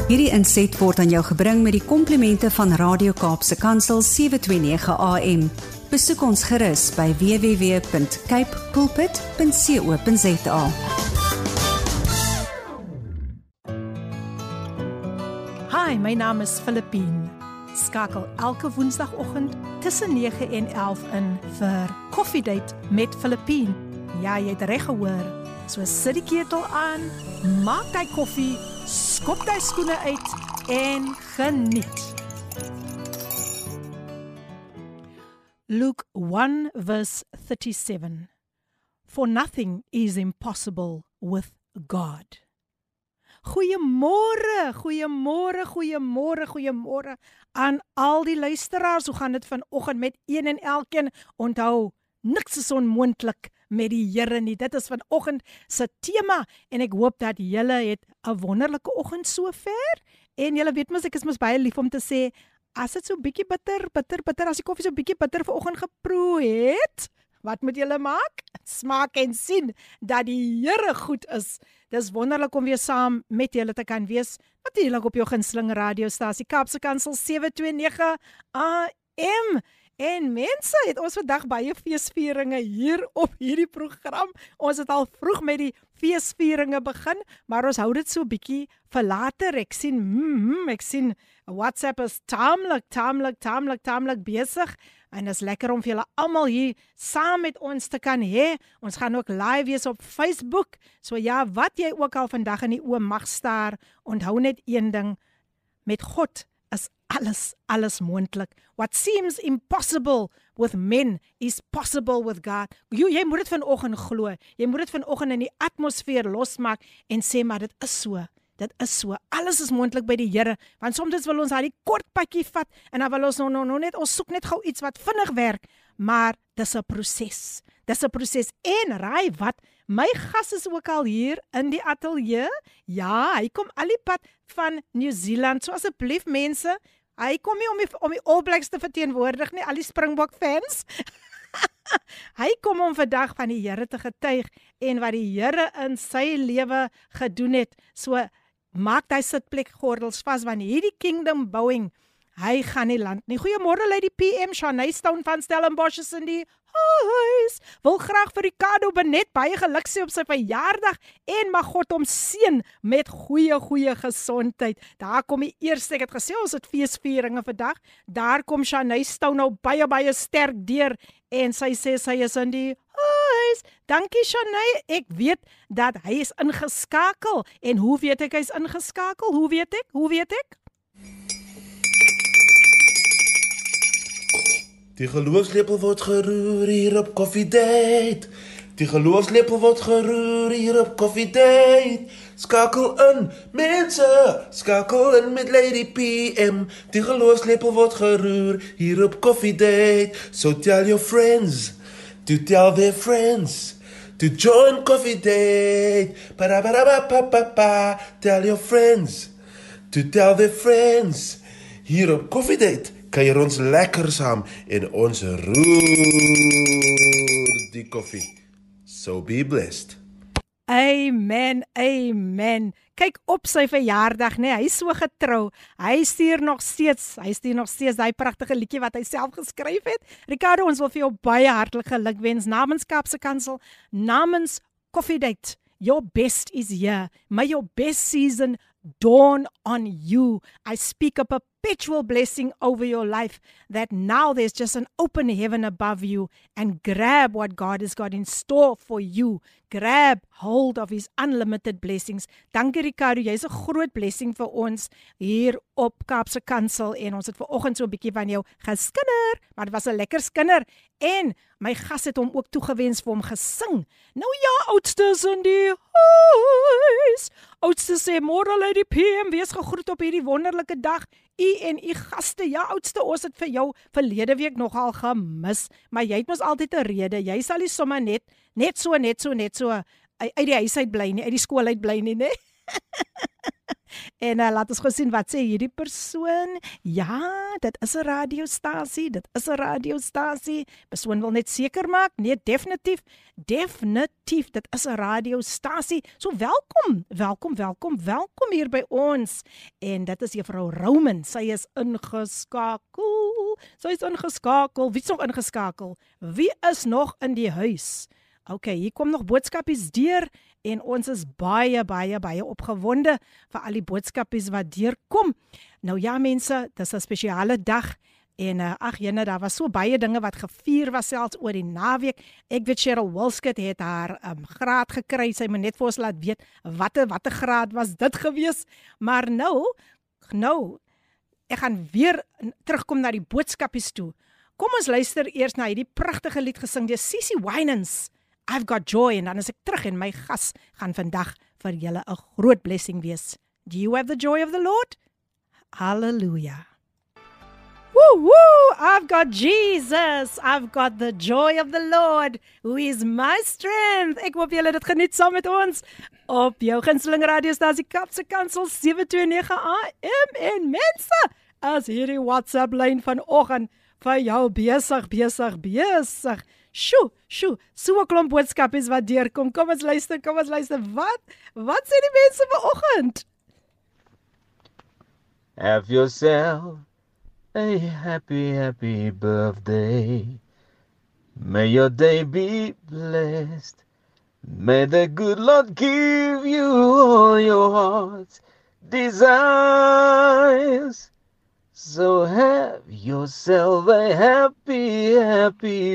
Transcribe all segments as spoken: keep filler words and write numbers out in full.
Hierdie inset word aan jou gebring met die komplimente van Radio Kaapse Kansel sewe twee nege A M. Besoek ons gerus by w w w punt cape pulpit punt co punt za. Hi, my naam is Filippine. Skakel elke woensdagoggend tussen nege en elf in vir Koffiedate met Filippine. Ja, jy het reg gehoor. So sit die ketel aan, maak die koffie, skop die skoene uit en geniet. Luke one verse thirty-seven. For nothing is impossible with God. Goeiemôre, goeiemôre, goeiemôre, goeiemôre aan al die luisteraars. Hoe gaan dit vanoggend met een en elkeen? Onthou, niks is onmoontlik met die Here nie. Dit is vanoggend se tema en ek hoop dat julle het 'n wonderlike oggend sover. En julle weet mos ek is mos baie lief om te sê, as dit so bietjie bitter, bitter, bitter, as die koffie so bietjie bitter vanoggend geproe het, wat moet julle maak? Smaak en sien dat die Here goed is. Dis wonderlik om weer saam met julle te kan wees. Natuurlik op jou gunsteling radiostasie Kaapse Kansel sewe twee nege A M. En mense, het ons vandag baie feesvieringe hier op hierdie program. Ons het al vroeg met die feesvieringe begin, maar ons hou dit so bietjie vir later. Ek sien, mm, mm, ek sien WhatsApp is taamlik, taamlik, taamlik, taamlik besig. En dit is lekker om vir julle almal hier saam met ons te kan hê. Ons gaan ook live wees op Facebook. So ja, wat jy ook al vandag in die oë mag staar, onthou net een ding, met God is alles, alles moontlik. What seems impossible with men is possible with God. Jy, jy moet dit vanoggend glo. Jy moet dit vanoggend in die atmosfeer losmaak en sê, maar dit is so. Dit is so. Alles is moontlik by die Here. Want soms wil ons daai kort padjie vat en dan wil ons nou, nou, nou net, ons soek net gou iets wat vinnig werk. Maar dis 'n proses. Dis 'n proses. En raai wat? My gas is ook al hier in die ateljee. Ja, hy kom al die pad van Nieu-Seeland. So asseblief mense, hy kom nie om die, om die All Blacks te verteenwoordig nie, al die Springbok fans. Hy kom om vandag van die Here te getuig en wat die Here in sy lewe gedoen het. So maak die sitplek gordels vas, want hierdie kingdom bouing, hy gaan nie land nie. Goeiemôre lei die P M, Shanay Stone van Stellenbosch is in die huis. Wil graag vir Ricardo Benet baie geluk sê op sy verjaardag en mag God hom seën met goeie, goeie gesondheid. Daar kom die eerste, ek het gesê ons het feesvieringe vandag. Daar kom Shanay Stone nou baie, baie sterk deur en sy sê sy is in die huis. Dankie Shanay, ek weet dat hy is ingeskakel. En hoe weet ek hy is ingeskakel? Hoe weet ek? Hoe weet ek? Die geloofslepel word geroer hier op Koffiedate. Die geloofslepel word geroer hier op Koffiedate. Skakel in, mense, skakel in met Lady P M. Die geloofslepel word geroer hier op Koffiedate. So tell your friends to tell their friends to join Koffiedate. Ba-da-ba-da-ba-pa-pa-pa. Tell your friends to tell their friends. Hier op Koffiedate kuier ons lekker saam en ons roer die koffie. So be blessed. Amen, amen. Kyk op sy verjaardag, nee, hy is so getrou. Hy stuur nog steeds, hy stuur nog steeds daai pragtige liedjie wat hy self geskryf het. Ricardo, ons wil vir jou baie hartlik gelukwens namens Kaapse Kansel, namens Koffiedate. Your best is here. May your best season dawn on you. I speak a perpetual blessing over your life, that now there's just an open heaven above you, and grab what God has got in store for you. Grab hold of his unlimited blessings. Dankie Ricardo, jy is 'n groot blessing vir ons hier op Kaapse Kansel en ons het vanoggend so 'n bietjie van jou geskinder, maar dit was 'n lekker skinder en my gas het hom ook toegewens vir hom gesing. Nou ja, oudste is in die huis. Oudste sê, môre Lady P M, wees gegroet op hierdie wonderlike dag. U en u gaste, ja oudste, ons het vir jou verlede week nogal gemis, maar jy het mos altyd 'n rede, jy sal nie sommer net, net so, net so, net so, uit die huis uit bly nie, uit die skool uit bly nie, nee? En uh, laat ons gou sien wat sê hierdie persoon. Ja, dit is 'n radiostasie, dit is 'n radiostasie. Persoon wil net seker maak. Nee, definitief, definitief, dit is 'n radiostasie. So welkom, welkom, welkom, welkom hier by ons. En dit is juffrou Roman. Sy is ingeskakel. Sy is ingeskakel. Wie is nog ingeskakel? Wie is nog in die huis? OK, hier kom nog boodskapies deur en ons is baie, baie, baie opgewonde vir al die boodskapies wat deurkom. Nou ja mense, dis 'n spesiale dag en uh, ag jene, daar was so baie dinge wat gevier was selfs oor die naweek. Ek weet Cheryl Wilskut het haar um, graad gekry, sy moet net vir ons laat weet watter watter graad was dit gewees. Maar nou, nou, ek gaan weer terugkom na die boodskapies toe. Kom ons luister eers na hierdie pragtige lied gesing deur Cici Winans. I've got joy, en dan is ek terug en my gas gaan vandag vir julle 'n groot blessing wees. Do you have the joy of the Lord? Hallelujah. Woo woo, I've got Jesus. I've got the joy of the Lord, who is my strength. Ek hoop julle dit geniet saam met ons op jou gunsteling radiostasie Kaapse Kansel sewe twee nege A M en mense, as hierdie WhatsApp lyn vanoggend vir jou besig, besig, besig. Sjoe, sjoe, so 'n klomp boodskapies wat deurkom. Kom ons luister, kom ons luister. Wat? Wat sê die mense vanoggend? Have yourself a happy, happy birthday. May your day be blessed. May the good Lord give you all your heart's desires. So have yourself a happy, happy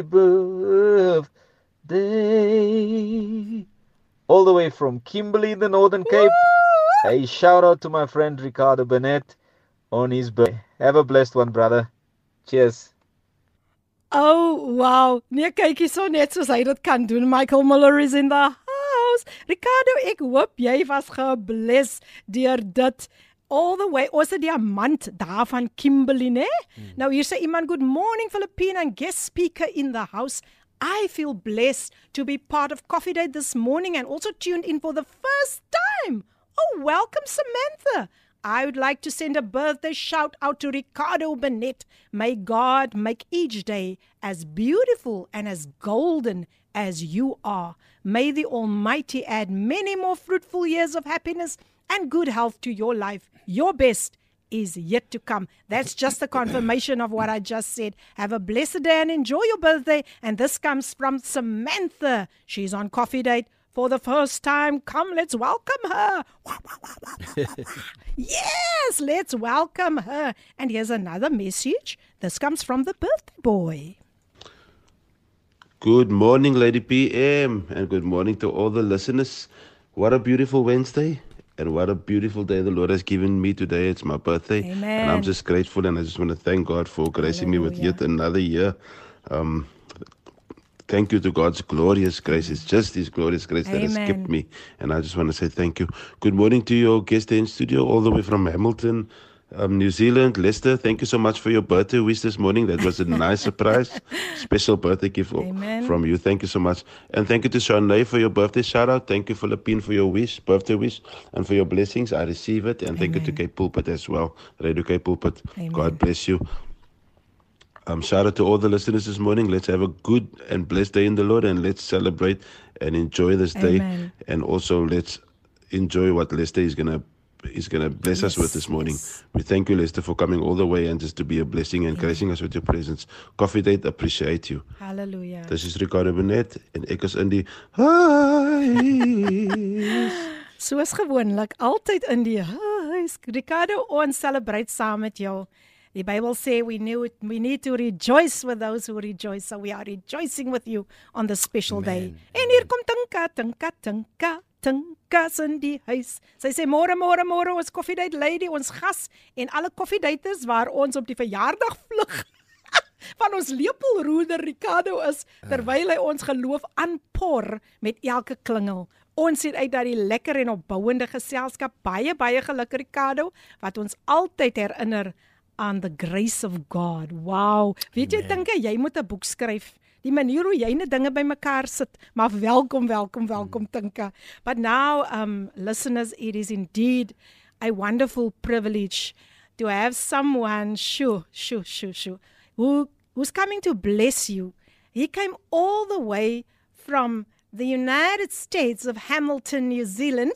birthday. All the way from Kimberley, the Northern Cape. Woo! A shout out to my friend Ricardo Burnett on his birthday. Have a blessed one, brother. Cheers. Oh, wow. Nee, kykie so net soos hy dit kan doen. Michael Muller is in the house. Ricardo, ek hoop jy was gebless deur dit. All the way, ons het diamant daar van Kimberley, né? Hmm. Nou hier sê iemand, good morning Philippine and guest speaker in the house. I feel blessed to be part of Coffee Date this morning and also tuned in for the first time. Oh, welcome Samantha. I would like to send a birthday shout out to Ricardo Burnett. May God make each day as beautiful and as golden as you are. May the Almighty add many more fruitful years of happiness and good health to your life. Your best is yet to come. That's just a confirmation of what I just said. Have a blessed day and enjoy your birthday. And this comes from Samantha. She's on Coffee Date for the first time. Come, let's welcome her. Yes, let's welcome her. And here's another message. This comes from the birthday boy. Good morning, Lady P M, and good morning to all the listeners. What a beautiful Wednesday. And what a beautiful day the Lord has given me today. It's my birthday. Amen. And I'm just grateful, and I just want to thank God for gracing Hallelujah. me with yet another year. Um, thank you to God's glorious grace. It's just His glorious grace Amen. that has kept me. And I just want to say thank you. Good morning to your guest in studio all the way from Hamilton, um, New Zealand. Lester, thank you so much for your birthday wish this morning. That was a nice surprise. Special birthday gift Amen. from you. Thank you so much. And thank you to Shanae for your birthday shout out. Thank you, Philippine, for your wish, birthday wish, and for your blessings. I receive it. And Amen. thank you to Cape Pulpit as well. Radio Cape Pulpit. Amen. God bless you. Um, shout out to all the listeners this morning. Let's have a good and blessed day in the Lord, and let's celebrate and enjoy this day. Amen. And also let's enjoy what Lester is going to He's going to bless yes, us with this morning. Yes. We thank you, Lester, for coming all the way and just to be a blessing and yeah. gracing us with your presence. Coffee Date, appreciate you. Hallelujah. This is Ricardo Burnett en ek is in die huis. Soos gewoonlik, altyd in die huis. Ricardo, ons celebrate saam met jou. The Bible says we, we need to rejoice with those who rejoice. So we are rejoicing with you on this special Amen. day. En hier kom Tinka, Tinka, Tinka. Tinka's in die huis. Sy sê, môre, môre, môre, ons Coffee Date lady, ons gas, en alle Coffee Daters waar ons op die verjaardag vlug van ons lepelroeder Ricardo is, terwyl hy ons geloof aanpor met elke klingel. Ons sien uit dat die lekker en opbouende geselskap, baie, baie geluk Ricardo, wat ons altyd herinner aan the grace of God. Wow. Weet jy, Tinka, jy moet 'n boek skryf. Die manier hoe jy net dinge by mekaar sit, maar welkom, welkom, welkom Tinka. But now, um, listeners, it is indeed a wonderful privilege to have someone, shoo, shoo, shoo, shoo, who, who's coming to bless you. He came all the way from the United States of Hamilton, New Zealand,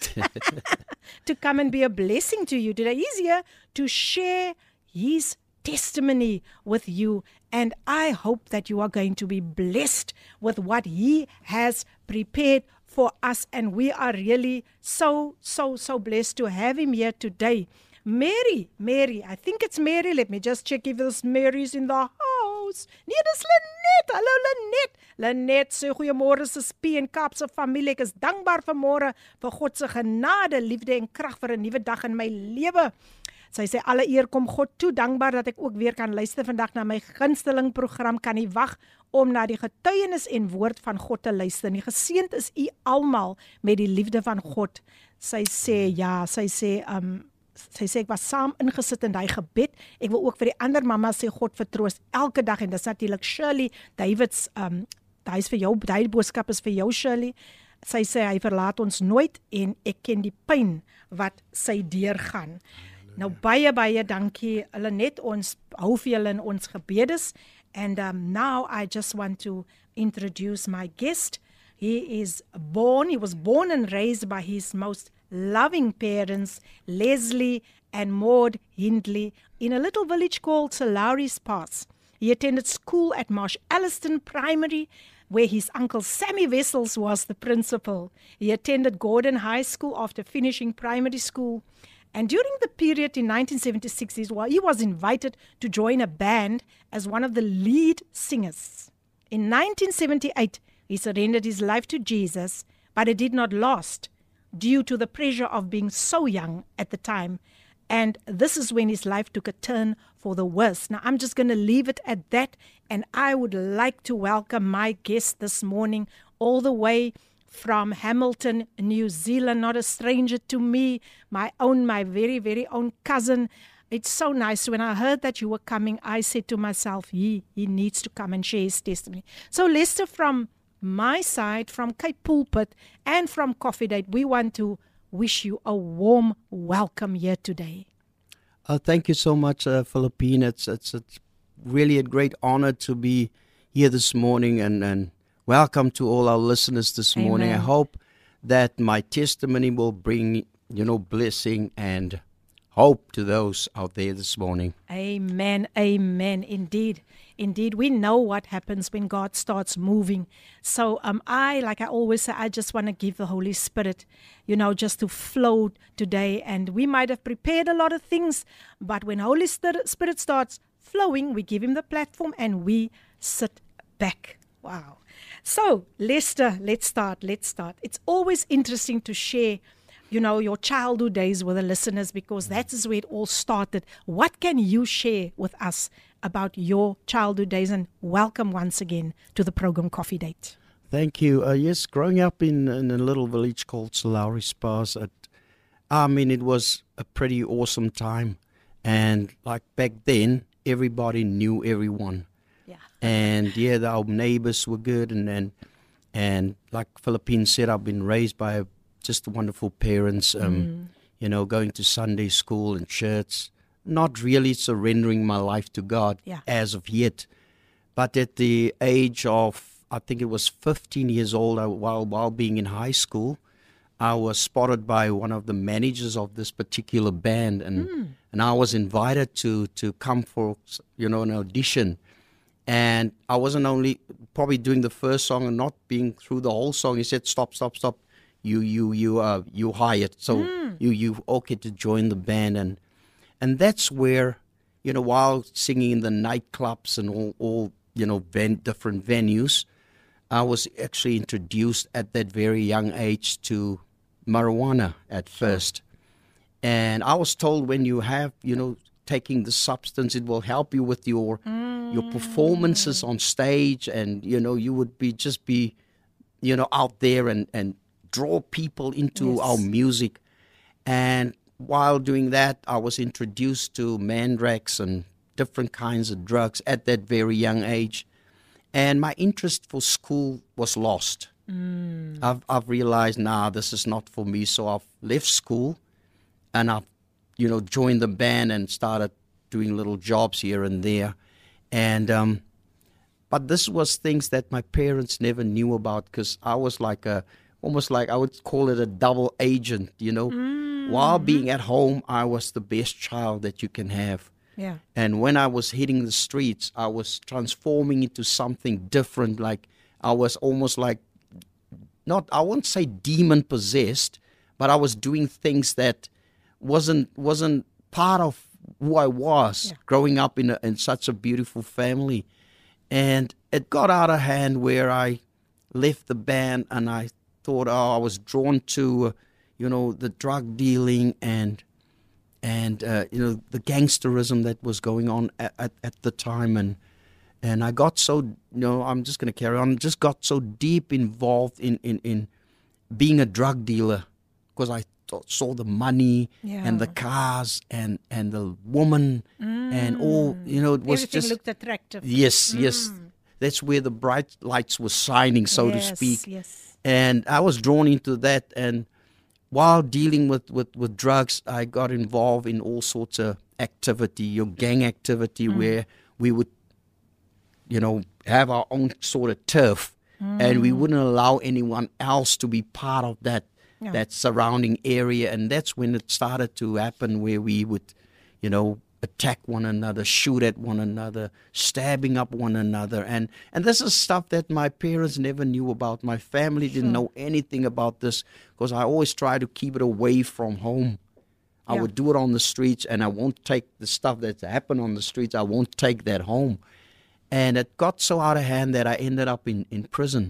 to come and be a blessing to you today. He's here to share his testimony with you. And I hope that you are going to be blessed with what he has prepared for us. And we are really so, so, so blessed to have him here today. Mary, Mary, I think it's Mary. Let me just check if there's Mary's in the house. Nee, dis Lenet. Hallo Lenet. Lenet sê goeiemôre se P en Kaapse familie. Ek is dankbaar vanmôre vir God se genade, liefde en krag vir 'n nuwe dag in my lewe. Sy sê alle eer kom God toe, dankbaar dat ek ook weer kan luister vandag na my gunsteling program, kan nie wag om na die getuienis en woord van God te luister nie. Geseënd is u almal met die liefde van God. Sy sê ja, sy sê um sy sê ek was saam ingesit in daai gebed. Ek wil ook vir die ander mamma sê God vertroos elke dag en dis natuurlik Shirley Davids um daai is vir jou, daai boodskap is vir jou Shirley. Sy sê hy verlaat ons nooit en ek ken die pyn wat sy deurgaan. Nou baie baie dankie. Hulle net ons hou vir julle in ons gebedes. And um, now I just want to introduce my guest. He is born, he was born and raised by his most loving parents, Leslie and Maud Hindley, in a little village called Salaris Pass. He attended school at Marsh Alliston Primary, where his uncle Sammy Wessels was the principal. He attended Gordon High School after finishing primary school. And during the period in nineteen seventy-six, he was invited to join a band as one of the lead singers. In nineteen seventy-eight, he surrendered his life to Jesus, but it did not last due to the pressure of being so young at the time. And this is when his life took a turn for the worse. Now, I'm just going to leave it at that. And I would like to welcome my guest this morning all the way from Hamilton, New Zealand, not a stranger to me, my own, my very, very own cousin. It's so nice. When I heard that you were coming, I said to myself, he, he needs to come and share his testimony. So Lester, from my side, from Cape Pulpit and from Coffee Date, we want to wish you a warm welcome here today. Uh, thank you so much, uh, Philippine. It's, it's, it's really a great honor to be here this morning, and, and welcome to all our listeners this Amen. morning. I hope that my testimony will bring, you know, blessing and hope to those out there this morning. Amen, amen. Indeed, indeed. We know what happens when God starts moving. So um, I, like I always say, I just want to give the Holy Spirit, you know, just to flow today. And we might have prepared a lot of things, but when Holy Spirit starts flowing, we give him the platform and we sit back. Wow. So, Lester, let's start, let's start. It's always interesting to share, you know, your childhood days with the listeners, because that is where it all started. What can you share with us about your childhood days? And welcome once again to the program Coffee Date. Thank you. Uh, yes, growing up in, in a little village called Salaris Pass, it, I mean, it was a pretty awesome time. And like back then, everybody knew everyone. Yeah. And yeah, the, our neighbors were good. And, and, and like Philippine said, I've been raised by a just wonderful parents, um, mm. you know, going to Sunday school and church, not really surrendering my life to God yeah. as of yet. But at the age of, I think it was fifteen years old, I, while while being in high school, I was spotted by one of the managers of this particular band, and mm. and I was invited to to come for, you know, an audition. And I wasn't only probably doing the first song and not being through the whole song. He said, stop, stop, stop. You you you uh you hired, so mm. you you okay to join the band, and and that's where, you know, while singing in the nightclubs and all all you know ven- different venues, I was actually introduced at that very young age to marijuana at first, and I was told when you have you know taking the substance, it will help you with your mm. your performances on stage, and you know you would be just be you know out there and and draw people into yes. our music. And while doing that, I was introduced to mandrax and different kinds of drugs at that very young age. And my interest for school was lost. Mm. I've, I've realized, nah, this is not for me. So I've left school and I've you know, joined the band and started doing little jobs here and there. And um, but this was things that my parents never knew about, because I was like a, almost like I would call it a double agent, you know. Mm-hmm. While being at home, I was the best child that you can have. Yeah. And when I was hitting the streets, I was transforming into something different. Like I was almost like, not, I won't say demon possessed, but I was doing things that wasn't wasn't part of who I was, yeah. growing up in a, in such a beautiful family. And it got out of hand where I left the band, and I thought, oh, I was drawn to, uh, you know, the drug dealing and and uh, you know, the gangsterism that was going on at, at, at the time. And and I got so, you know, I'm just going to carry on, just got so deep involved in, in, in being a drug dealer, because I th- saw the money yeah. and the cars and, and the woman mm. and all, you know, it was Everything just... looked attractive. Yes, mm. yes. That's where the bright lights were shining, so yes, to speak. Yes. And I was drawn into that. And while dealing with, with, with drugs, I got involved in all sorts of activity, your gang activity, mm. where we would, you know, have our own sort of turf, mm. and we wouldn't allow anyone else to be part of that, yeah. that surrounding area. And that's when it started to happen, where we would, you know, attack one another, shoot at one another, stabbing up one another. And, and this is stuff that my parents never knew about. My family didn't sure. know anything about this, because I always try to keep it away from home. I yeah. would do it on the streets, and I won't take the stuff that's happened on the streets, I won't take that home. And it got so out of hand that I ended up in, in prison.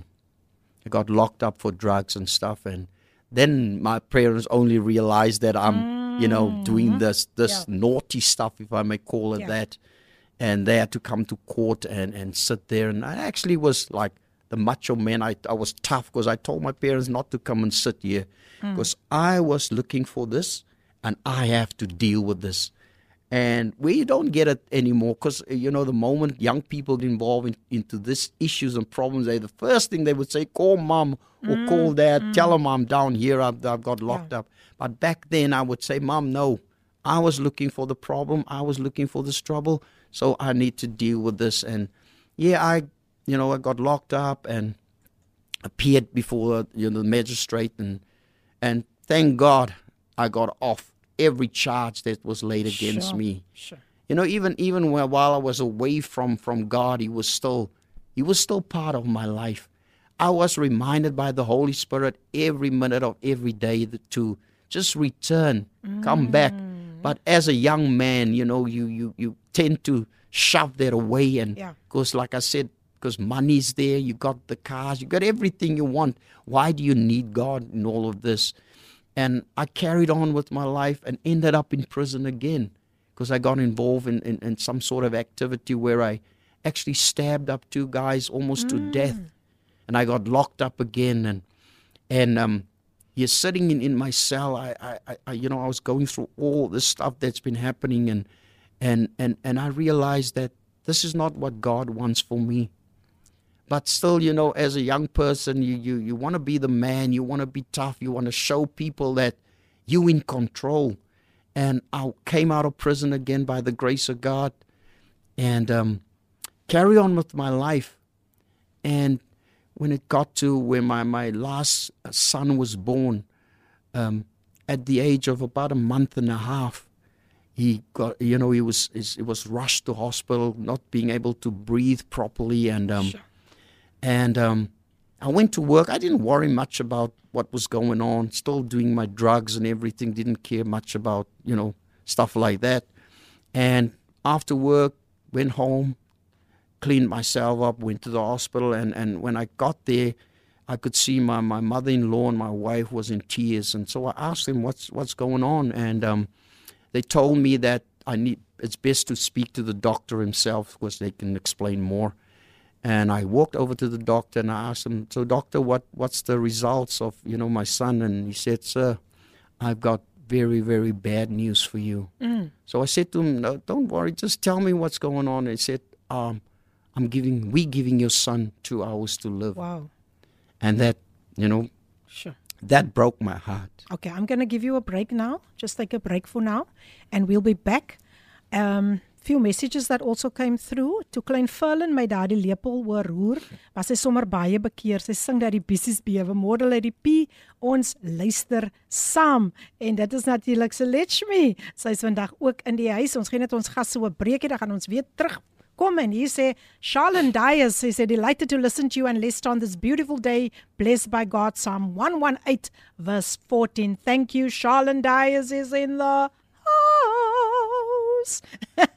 I got locked up for drugs and stuff. And then my parents only realized that I'm, mm. you know, doing this this yeah. naughty stuff, if I may call it yeah. that. And they had to come to court and, and sit there. And I actually was like the macho man. I, I was tough, because I told my parents not to come and sit here, because mm. I was looking for this, and I have to deal with this. And we don't get it anymore, because, you know, the moment young people get involved in, into these issues and problems, they the first thing they would say, call mom or mm, call dad, mm. tell them I'm down here, I've, I've got locked yeah. up. But back then I would say, Mom, no, I was looking for the problem, I was looking for this trouble, so I need to deal with this. And yeah, I, you know, I got locked up and appeared before, you know, the magistrate, and and thank God I got off every charge that was laid against sure, me. Sure. You know, even even while I was away from, from God, He was still He was still part of my life. I was reminded by the Holy Spirit every minute of every day to just return, mm. come back. But as a young man, you know, you you, you tend to shove that away, and because, yeah. like I said, because money's there, you got the cars, you got everything you want. Why do you need God in all of this? And I carried on with my life and ended up in prison again, because I got involved in, in, in some sort of activity where I actually stabbed up two guys almost mm. to death. And I got locked up again. And and um, you're sitting in, in my cell. I, I, I, you know, I was going through all this stuff that's been happening. And, and, and, and I realized that this is not what God wants for me. But still, you know, as a young person, you, you, you want to be the man, you want to be tough, you want to show people that you're in control. And I came out of prison again by the grace of God, and um, carry on with my life. And when it got to where my, my last son was born, um, at the age of about a month and a half, he got, you know, he was, he was rushed to hospital, not being able to breathe properly. And um, sure. And um, I went to work. I didn't worry much about what was going on, still doing my drugs and everything, didn't care much about, you know, stuff like that. And after work, went home, cleaned myself up, went to the hospital. And, and when I got there, I could see my, my mother-in-law and my wife was in tears. And so I asked them, what's what's going on? And um, they told me that I need it's best to speak to the doctor himself, because they can explain more. And I walked over to the doctor and I asked him, so doctor, what, what's the results of, you know, my son? And he said, sir, I've got very, very bad news for you. Mm. So I said to him, no, don't worry, just tell me what's going on. And he said, um, I'm giving, we giving your son two hours to live. Wow. And that, you know, sure. that broke my heart. Okay, I'm going to give you a break now. Just take a break for now. And we'll be back. Um, few messages that also came through. To Klein Furlan, my daddy lepel oor roer, was sy sommer baie bekeer. Sy sing dat die bissies bewe. Môre lê die P, ons luister saam. En dit is natuurlik Selechmi. Sy is vandag ook in die huis. Ons gee net ons gas so 'n breekie, dan gaan ons weer terug. Kom en hier sê Charlene Dias, sy sê delighted to listen to you and listen on this beautiful day, blessed by God. Psalm one eighteen verse fourteen. Thank you. Charlene Dias is in the house.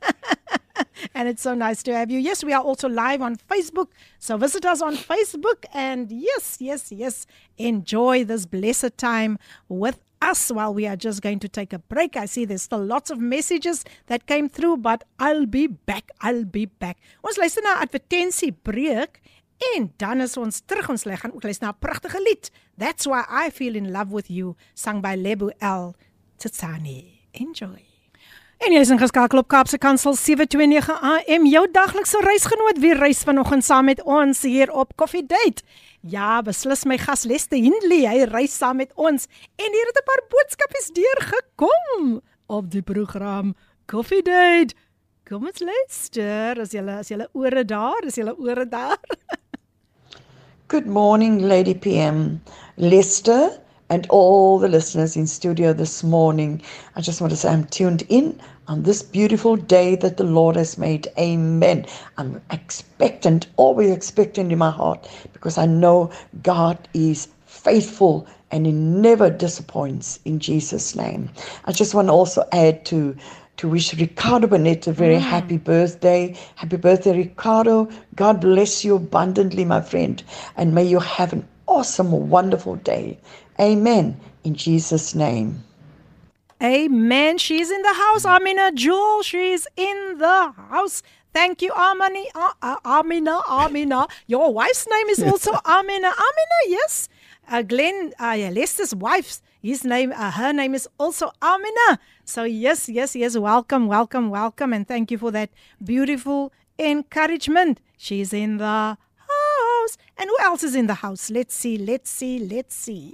And it's so nice to have you. Yes, we are also live on Facebook. So visit us on Facebook and yes, yes, yes, enjoy this blessed time with us while we are just going to take a break. I see there's still lots of messages that came through, but I'll be back. I'll be back. Ons luister na advertensie breek en dan is ons terug. Ons gaan ook luister na 'n pragtige lied. That's Why I Feel in Love with You, sung by Lebuel Tsitsani. Enjoy. En jy is ingeskakel op Kaapse Kansel sewe twee nege A M, jou daglikse reisgenoot. Wie reis vanoggend saam met ons hier op Coffee Date? Ja, beslis my gas Lester Hindley, hy reis saam met ons. En hier het 'n paar boodskapies deurgekom op die program Coffee Date. Kom ons luister, as julle as julle ore daar, is julle ore daar. Good morning, Lady P M, Lester, and all the listeners in studio this morning. I just want to say I'm tuned in on this beautiful day that the Lord has made. Amen. I'm expectant, always expectant in my heart, because I know God is faithful and He never disappoints, in Jesus' name. I just want to also add to to wish Ricardo Burnett a very mm. happy birthday. Happy birthday, Ricardo. God bless you abundantly, my friend, and may you have an awesome, wonderful day. Amen. In Jesus' name. Amen. She's in the house. Amina Jewel, she's in the house. Thank you, Amani, uh, uh, Amina, Amina. Your wife's name is also Amina. Amina, yes. Uh, Glenn, uh, yeah, Lester's wife's, his name, uh, her name is also Amina. So yes, yes, yes. Welcome, welcome, welcome. And thank you for that beautiful encouragement. She's in the house. And who else is in the house? Let's see, let's see, let's see.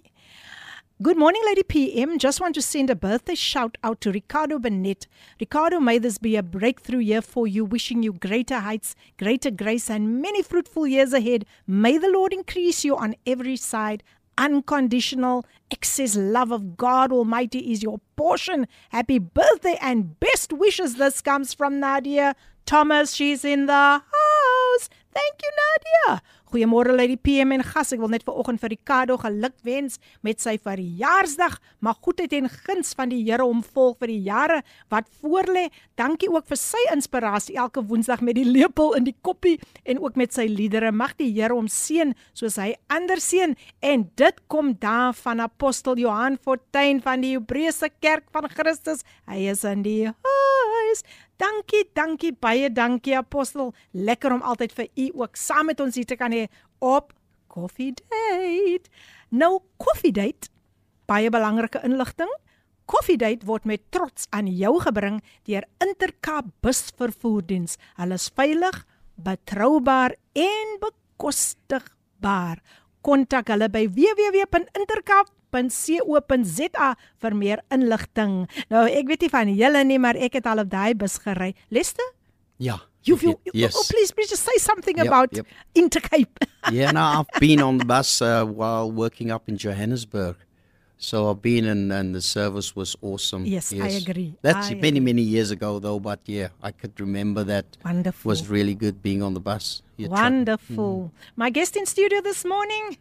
Good morning, Lady P M. Just want to send a birthday shout out to Ricardo Burnett. Ricardo, may this be a breakthrough year for you, wishing you greater heights, greater grace, and many fruitful years ahead. May the Lord increase you on every side. Unconditional, excess love of God Almighty is your portion. Happy birthday and best wishes. This comes from Nadia Thomas. She's in the house. Thank you, Nadia. Goeiemôre Lady P M en gas. Ek wil net vanoggend vir Ricardo geluk wens met sy verjaarsdag. Mag goedheid en guns van die Here hom volg vir die jare wat voorlê. Dankie ook vir sy inspirasie elke Woensdag met die lepel in die koppie en ook met sy liedere. Mag die Here hom seën soos hy ander seën. En dit kom daar van apostel Johan Fortuin van die Hebreëse Kerk van Christus. Hy is in die huis. Dankie, dankie, baie dankie apostel. Lekker om altyd vir u ook saam met ons hier te kan hê op Coffee Date. Nou, Coffee Date, baie belangrike inligting. Coffee Date word met trots aan jou gebring deur Intercape busvervoerdiens. Hulle is veilig, betroubaar en bekostigbaar. Kontak hulle by w w w punt intercape punt co punt z a vir meer inligting. Nou, ek weet nie van julle nie, maar ek het al op daai bus gery. Lester? Yeah. You, you, yes. Oh, please, please just say something Yep, about yep. Intercape. Yeah, no, I've been on the bus uh, while working up in Johannesburg. So I've been and, and the service was awesome. Yes, I agree. That's I many, agree. many years ago though, but yeah, I could remember that. Wonderful. Was really good being on the bus. Your truck. Wonderful. My guest in studio this morning,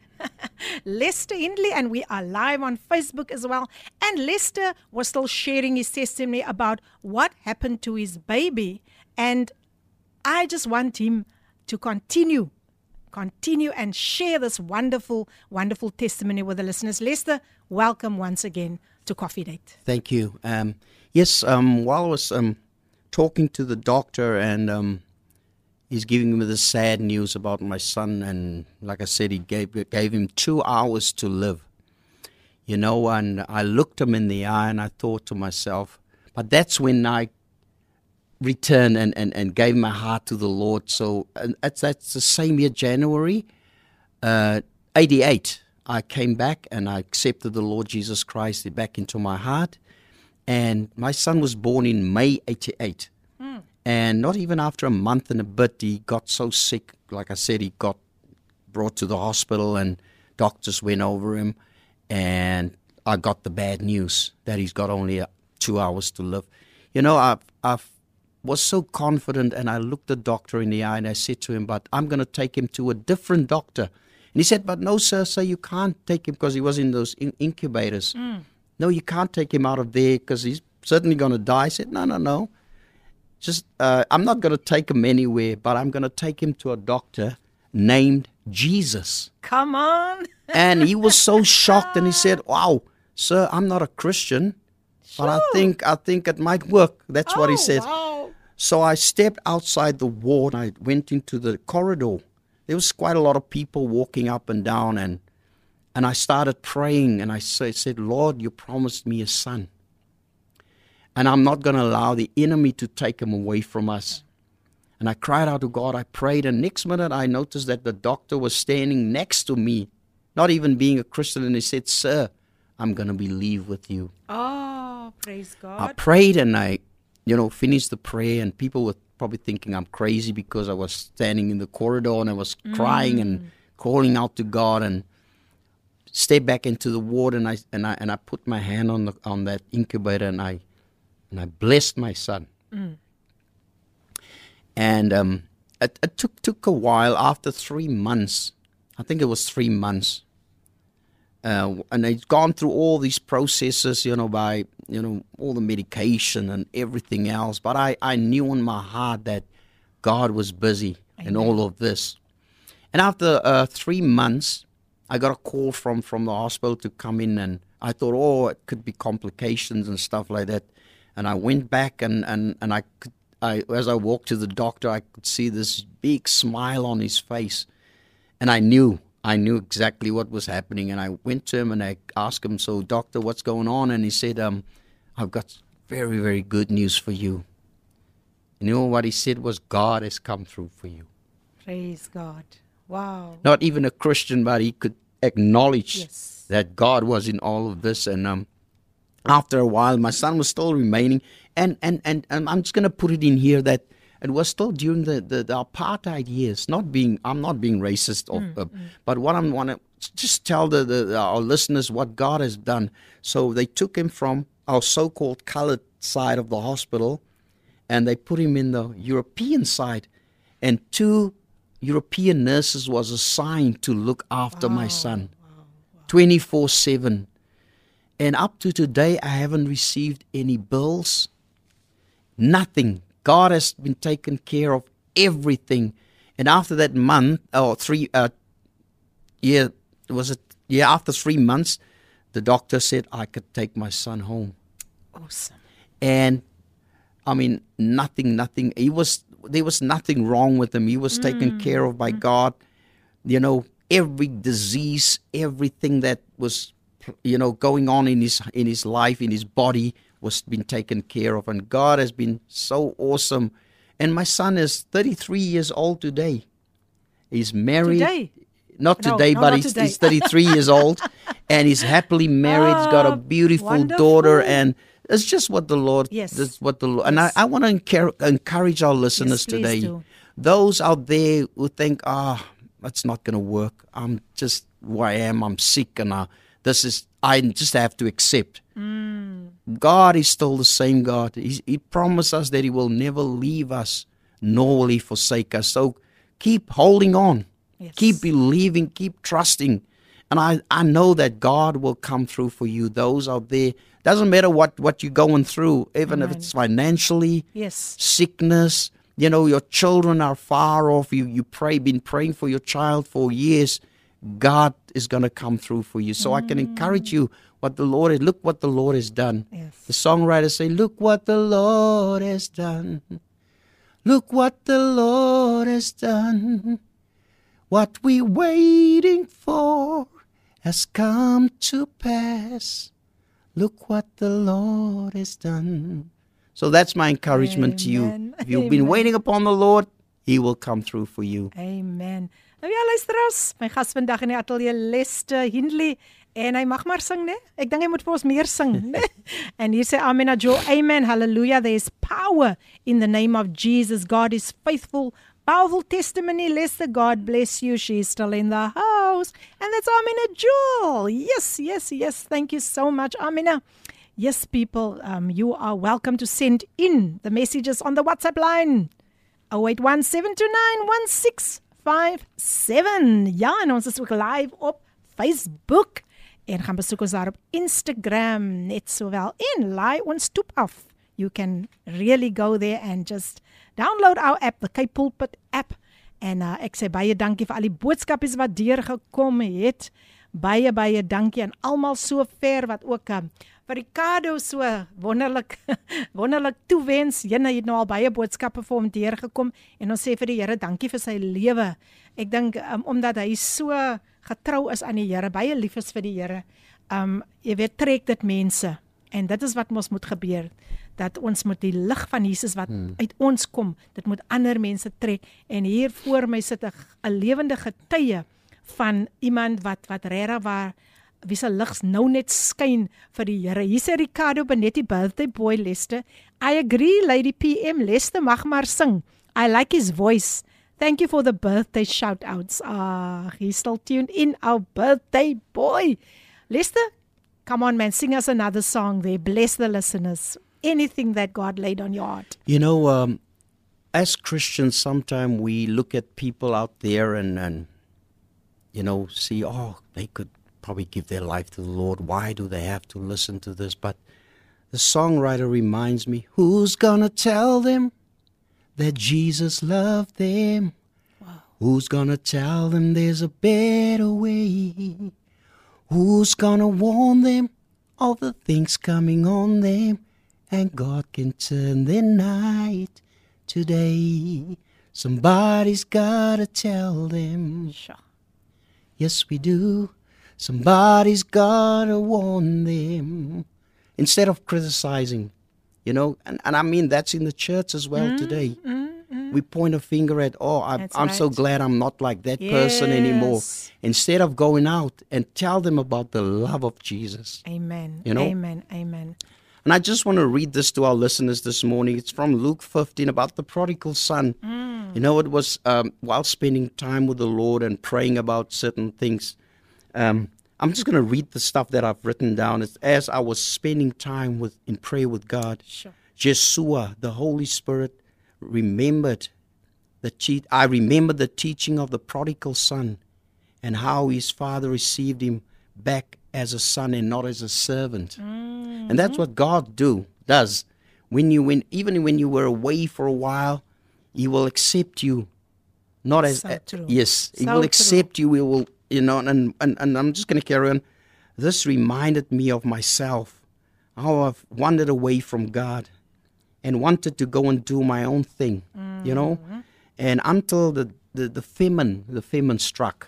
Lester Hindley, and we are live on Facebook as well. And Lester was still sharing his testimony about what happened to his baby. And I just want him to continue, continue and share this wonderful, wonderful testimony with the listeners. Lester, welcome once again to Coffee Date. Thank you. Um, yes, um, while I was um, talking to the doctor and um, he's giving me the sad news about my son, and like I said, he gave gave him two hours to live. You know, and I looked him in the eye and I thought to myself, but that's when I returned and, and, and gave my heart to the Lord. So and that's, that's the same year, January, uh, eighty-eight. I came back and I accepted the Lord Jesus Christ back into my heart. And my son was born in May eighty-eight. Mm. And not even after a month and a bit, he got so sick. Like I said, he got brought to the hospital and doctors went over him. And I got the bad news that he's got only uh, two hours to live. You know, I I was so confident, and I looked the doctor in the eye and I said to him, but I'm going to take him to a different doctor. And he said, but no, sir, sir, you can't take him because he was in those in- incubators. Mm. No, you can't take him out of there because he's certainly going to die. I said, no, no, no. Just, uh, I'm not going to take him anywhere, but I'm going to take him to a doctor named Jesus. Come on. And he was so shocked, and he said, wow, sir, I'm not a Christian, sure. but I think I think it might work. That's oh, what he said. Wow. So I stepped outside the ward. I went into the corridor. There was quite a lot of people walking up and down, and and I started praying, and I said, Lord, you promised me a son, and I'm not going to allow the enemy to take him away from us. And I cried out to God. I prayed, and next minute I noticed that the doctor was standing next to me, not even being a Christian, and he said, sir, I'm going to believe with you. Oh, praise God. I prayed, and I, you know, finished the prayer, and people were probably thinking I'm crazy because I was standing in the corridor and I was mm. crying and calling out to God, and stepped back into the ward, and I and I and I put my hand on the on that incubator, and I and I blessed my son. Mm. And um, it, it took took a while. After three months, I think it was three months, uh, and they'd gone through all these processes, you know, by you know all the medication and everything else. But I, I knew in my heart that God was busy Amen. In all of this. And after uh, three months, I got a call from from the hospital to come in, and I thought, oh, it could be complications and stuff like that. And I went back, and and and I could. I, as I walked to the doctor, I could see this big smile on his face, and I knew, I knew exactly what was happening. And I went to him and I asked him, so doctor, what's going on? And he said, um, I've got very, very good news for you. And you know what he said was, God has come through for you. Praise God. Wow. Not even a Christian, but he could acknowledge yes. that God was in all of this. And um, after a while, my son was still remaining. And, and, and, and I'm just going to put it in here that it was still during the, the, the apartheid years. Not being, I'm not being racist, or, mm, uh, mm. but what I want to just tell the, the our listeners what God has done. So they took him from our so-called colored side of the hospital, and they put him in the European side. And two European nurses was assigned to look after wow. my son, wow. Wow. twenty-four seven. And up to today, I haven't received any bills. Nothing. God has been taking care of everything. And after that month, or three, uh, yeah, was it? Yeah, after three months, the doctor said I could take my son home. Awesome. And I mean, nothing, nothing. He was there was nothing wrong with him. He was mm. taken care of by mm. God. You know, every disease, everything that was, you know, going on in his in his life, in his body, was been taken care of, and God has been so awesome. And my son is thirty-three years old today. He's married. Today? Not no, today, no, but not he's, today. he's thirty-three years old, and he's happily married. He's got a beautiful wonderful. daughter, and it's just what the Lord. Yes. That's what the Lord. And yes. I, I want to encourage, encourage our listeners yes, today. Do. Those out there who think, ah, oh, that's not going to work. I'm just who I am. I'm sick, and I, this is. I just have to accept. Mm. God is still the same God. He, he promised us that He will never leave us, nor will He forsake us. So keep holding on. Yes. Keep believing. Keep trusting. And I, I know that God will come through for you. Those out there, doesn't matter what, what you're going through, even Amen. If it's financially, yes. sickness, you know, your children are far off. You, you pray, been praying for your child for years. God is going to come through for you. So mm. I can encourage you what the Lord is. Look what the Lord has done. Yes. The songwriters say, look what the Lord has done. Look what the Lord has done. What we're waiting for has come to pass. Look what the Lord has done. So that's my encouragement Amen. to you. If you've Amen. been waiting upon the Lord, He will come through for you. Amen. Nou ja, luisteraars, my gas vandag in die ateljee Lester Hindley en hy mag maar sing, né? Ek dink hy moet vir ons meer sing, né? En hier sê Amina Jo, amen, hallelujah, there is power in the name of Jesus. God is faithful. Powerful testimony, Lester. God bless you. She's still in the house. And that's Amina Jewel. Yes, yes, yes. Thank you so much, Amina. Yes, people, um, you are welcome to send in the messages on the WhatsApp line. oh eight one, seven two nine, one six five seven. Ja, en ons is ook live op Facebook. En gaan besoek ons daar op Instagram net sowel. En laai ons toep af. You can really go there and just download our app, the Cape Pulpit app. En uh, ek sê baie dankie vir al die boodskapies wat deurgekom het. Baie, baie dankie aan almal so ver wat ook um, vir Ricardo so wonderlik, wonderlik toewens. Jyne het nou al baie boodskappe vir hom deurgekom. En ons sê vir die Here dankie vir sy lewe. Ek dink, um, omdat hy so getrou is aan die Here, baie lief is vir die Here, um, jy weet, trek dit mense. En dit is wat ons moet gebeur. Dat ons moet die lig van Jesus wat hmm. uit ons kom, dit moet ander mense trek. En hier voor my sit 'n lewende getuie van iemand wat wat regtig waar wie se lig nou net skyn vir die Here. Hier sê Ricardo Benetti, birthday boy Lester. I agree, Lady P M, Lester mag maar sing. I like his voice. Thank you for the birthday shout-outs. Ah, he's still tuned in, our birthday boy. Lester, come on man, sing us another song there. Bless the listeners. Anything that God laid on your heart. You know, um, as Christians, sometimes we look at people out there and, and, you know, see, oh, they could probably give their life to the Lord. Why do they have to listen to this? But the songwriter reminds me, who's gonna tell them that Jesus loved them? Wow. Who's gonna tell them there's a better way? Who's gonna warn them of the things coming on them? And God can turn their night to day. Somebody's gotta tell them. Sure. Yes, we do. Somebody's gotta warn them. Instead of criticizing, you know, and, and I mean that's in the church as well mm, today. Mm, mm. We point a finger at, oh, I, I'm right. so glad I'm not like that yes. person anymore. Instead of going out and tell them about the love of Jesus. Amen. You know? Amen. Amen. And I just want to read this to our listeners this morning. It's from Luke fifteen about the prodigal son. Mm. You know, it was um, while spending time with the Lord and praying about certain things. Um, I'm just going to read the stuff that I've written down. It's as I was spending time with in prayer with God. Sure. Yeshua, the Holy Spirit, remembered the te- I remember the teaching of the prodigal son and how his father received him back as a son and not as a servant. Mm-hmm. And that's what God do does. When you when even when you were away for a while, he will accept you. Not as so uh, true. yes, he so will accept true. you. He will, you know, and, and and I'm just going to carry on. This reminded me of myself, how I've wandered away from God and wanted to go and do my own thing, mm-hmm. you know, and until the the, the famine, the famine struck.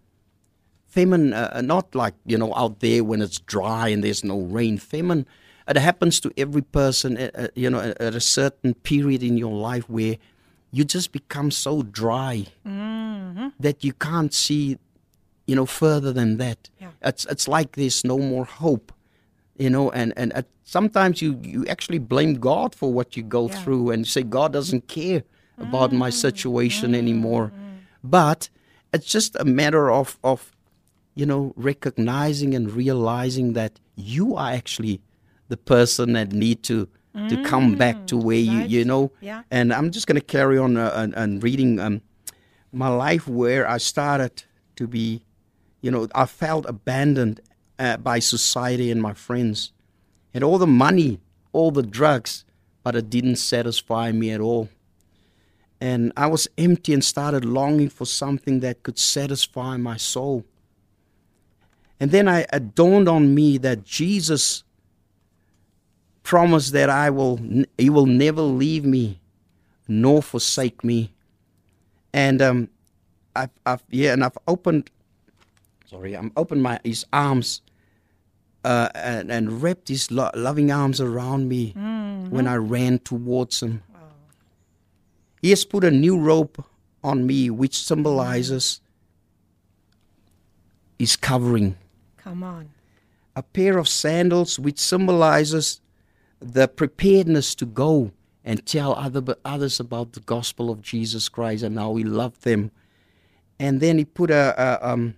Famine, uh, not like, you know, out there when it's dry and there's no rain. Famine, it happens to every person, uh, you know, at a certain period in your life where you just become so dry mm-hmm. that you can't see, you know, further than that. Yeah. It's it's like there's no more hope, you know, and, and uh, sometimes you, you actually blame God for what you go yeah. through and say, God doesn't care about mm-hmm. my situation mm-hmm. anymore. But it's just a matter of, of you know, recognizing and realizing that you are actually the person that need to mm, to come back to where right. you you know. Yeah. And I'm just going to carry on uh, and, and reading um, my life where I started to be, you know, I felt abandoned uh, by society and my friends, and all the money, all the drugs, but it didn't satisfy me at all. And I was empty and started longing for something that could satisfy my soul. And then I, it dawned on me that Jesus promised that I will, He will never leave me nor forsake me. And um, I've, I've yeah, and I've opened, sorry, I'm opened my His arms uh, and, and wrapped His lo- loving arms around me mm-hmm. when I ran towards Him. Wow. He has put a new robe on me, which symbolizes is covering. Come on. A pair of sandals which symbolizes the preparedness to go and tell other, others about the gospel of Jesus Christ and how we love them. And then he put a, a um,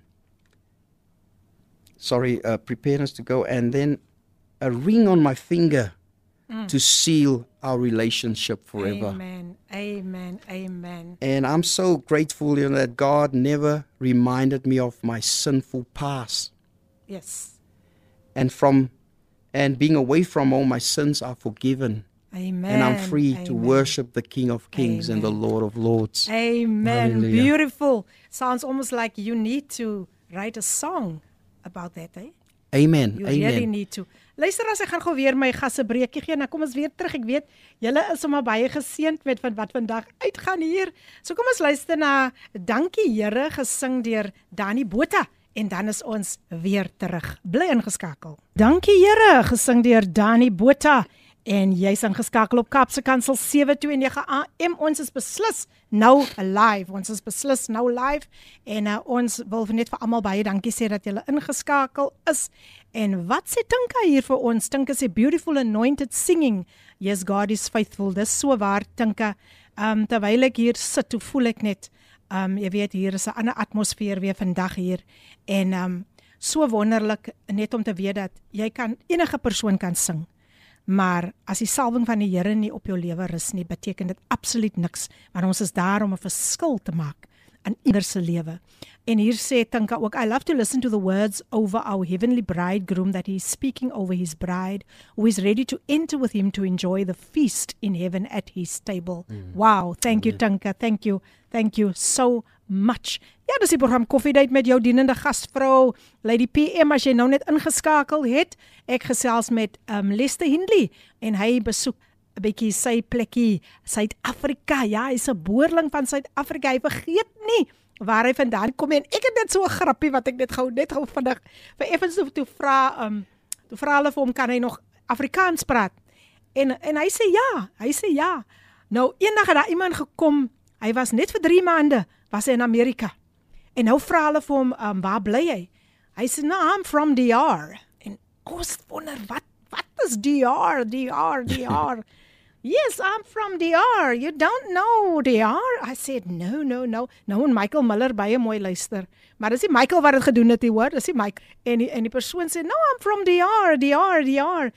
sorry, a preparedness to go, and then a ring on my finger mm. to seal our relationship forever. Amen, amen, amen. And I'm so grateful, you know, that God never reminded me of my sinful past. Yes. And from and being away from all my sins are forgiven. Amen. And I'm free Amen. to worship the King of Kings Amen. and the Lord of Lords. Amen. Hallelujah. Beautiful. Sounds almost like you need to write a song about that, eh? Amen. You Amen. really need to. Luister, as ek gaan gou weer my gasse breekie gee, nou kom ons weer terug. Ek weet julle is sommer baie geseënd met van wat vandag uitgaan hier. So kom ons luister na Dankie Here gesing deur Dani Botha en dan is ons weer terug. Bly ingeskakel. Dankie Here gesing deur Dani Botha. En jy's ingeskakel op Kaapse Kansel sewe twee nege A M. Ons is beslis nou live. Ons is beslis nou live. En uh, ons wil net vir almal baie dankie sê dat julle ingeskakel is. En wat sê Tinka hier vir ons? Tinka sê beautiful anointed singing. Yes, God is faithful. Dis so waar, Tinka. Um, terwyl ek hier sit, hoe voel ek net? Um, jy weet, hier is 'n ander atmosfeer weer vandag hier. En um, so wonderlik net om te weet dat jy kan, enige persoon kan sing. Maar as die salwing van die Here nie op jou lewe rus nie, beteken dit absoluut niks, want ons is daar om 'n verskil te maak in ieder se lewe. En hier sê Tinka ook, I love to listen to the words over our heavenly bridegroom that he is speaking over his bride, who is ready to enter with him to enjoy the feast in heaven at his table. Mm. Wow, thank you Tinka, thank you, thank you so much. Ja, dis die program Koffiedייט met jou dienende gasvrou, Lady P M, as jy nou net ingeskakel het. Ek gesels met um, Lester Hindley en hy besoek 'n bietjie sy plekkie, Suid-Afrika. Ja, hy's 'n boerling van Suid-Afrika. Hy vergeet nie waar hy vandaan kom en ek het net so 'n grappie wat ek net gou net gou vandag vir effens toe vra, um, toe vra hulle vir hom, kan hy nog Afrikaans praat? En en hy sê ja, hy sê ja. Nou eendag het daar iemand gekom, hy was net vir drie maande, was hy in Amerika. En nou vra hulle vir hom, um, waar bly hy? Hy sê, no, I'm from D R. En ons wonder, wat, wat is D R, D R, D R? Yes, I'm from D R. You don't know D R? I said, no, no, no. Nou en Michael Miller baie mooi luister. Maar dis nie Michael wat het gedoen het, hoor. Dis nie Mike. En die, en die persoon sê, no, I'm from D R, D R, D R.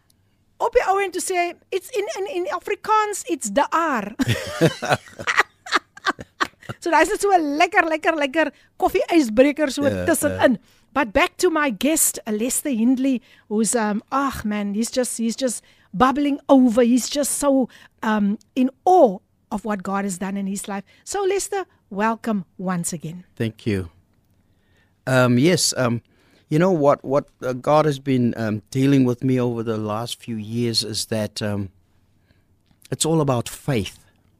Op die ou en toe sê, it's in, in, in Afrikaans, it's D R. So daar is net so 'n lekker, lekker, lekker koffie-ysbreker so yeah, tussenin. Yeah. But back to my guest, Lester Hindley, who's, um, ah man, he's just, he's just bubbling over. He's just so um, in awe of what God has done in his life. So Lester, welcome once again. Thank you. Um, yes, um, you know what, what uh, God has been um, dealing with me over the last few years is that um, it's all about faith.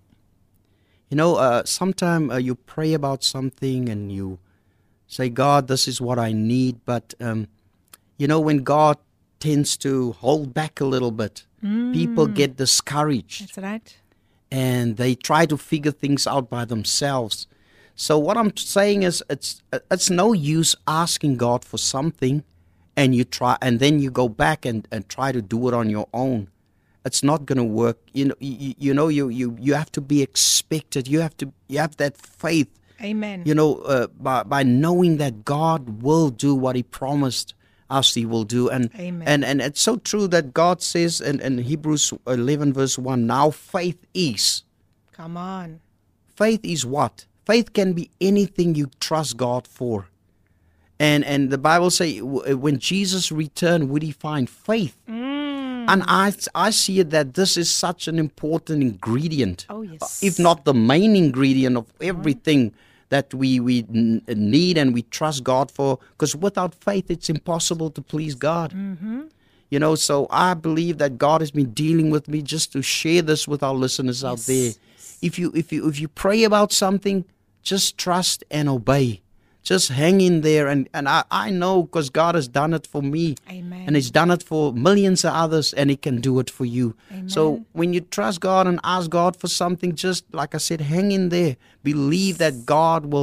You know, uh, sometimes uh, you pray about something and you say, God, this is what I need. But, um, you know, when God tends to hold back a little bit, mm. people get discouraged. That's right. And they try to figure things out by themselves. So what I'm saying is it's it's no use asking God for something and you try and then you go back and, and try to do it on your own. It's not going to work. You know, you, you know, you, you, you have to be expected. You have to, you have that faith. Amen. You know, uh, by, by knowing that God will do what he promised us he will do. And, Amen. and, and it's so true that God says in, in Hebrews eleven verse one, now faith is. Come on. Faith is what? Faith can be anything you trust God for. And, and the Bible says when Jesus returned, would he find faith? Mm. And I, I see it that this is such an important ingredient, oh, yes. if not the main ingredient of everything mm. that we, we n- need and we trust God for. Because without faith, it's impossible to please God. Mm-hmm. You know, so I believe that God has been dealing with me just to share this with our listeners yes. out there. If you, if you, if you pray about something, just trust and obey. Just hang in there. And, and I, I know because God has done it for me. Amen. And he's done it for millions of others and he can do it for you. Amen. So when you trust God and ask God for something, just like I said, hang in there. Believe that God will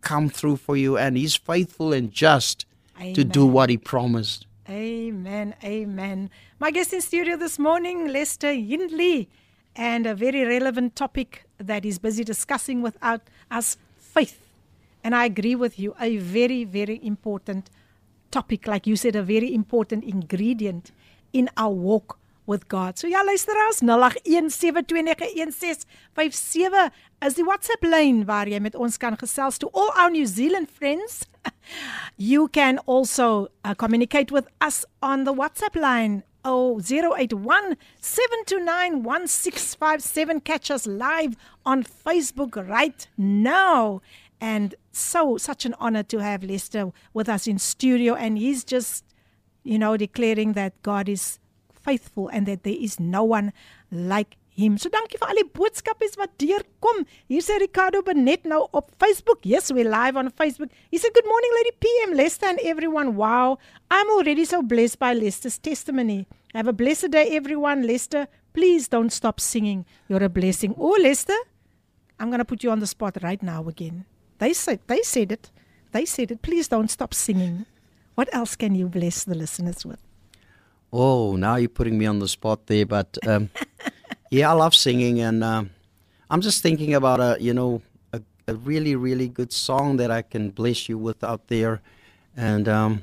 come through for you, and He's faithful and just Amen. to do what He promised. Amen, amen. My guest in studio this morning, Lester Hindley, and a very relevant topic that he's busy discussing with us, faith. And I agree with you, a very, very important topic, like you said, a very important ingredient in our walk with God. So ja, luisteraars, nul agt een sewe twee nege een ses vyf sewe is die WhatsApp lyn waar jy met ons kan gesels. To all our New Zealand friends, you can also uh, communicate with us on the WhatsApp line oh zero eight one seven two nine one six five seven. Catch us live on Facebook right now. And so, such an honor to have Lester with us in studio, and he's just, you know, declaring that God is faithful and that there is no one like him. So dankie vir al die boodskapies wat deurkom. Hier sê Ricardo Benet nou op Facebook. Yes, we're live on Facebook. He said, good morning, Lady P M, Lester and everyone. Wow, I'm already so blessed by Lester's testimony. Have a blessed day, everyone. Lester, please don't stop singing. You're a blessing. Oh, Lester, I'm going to put you on the spot right now again. They said, they said it. They said it. Please don't stop singing. What else can you bless the listeners with? Oh, now you're putting me on the spot there, but um, yeah, I love singing, and um, I'm just thinking about a, you know, a, a really, really good song that I can bless you with out there, and um,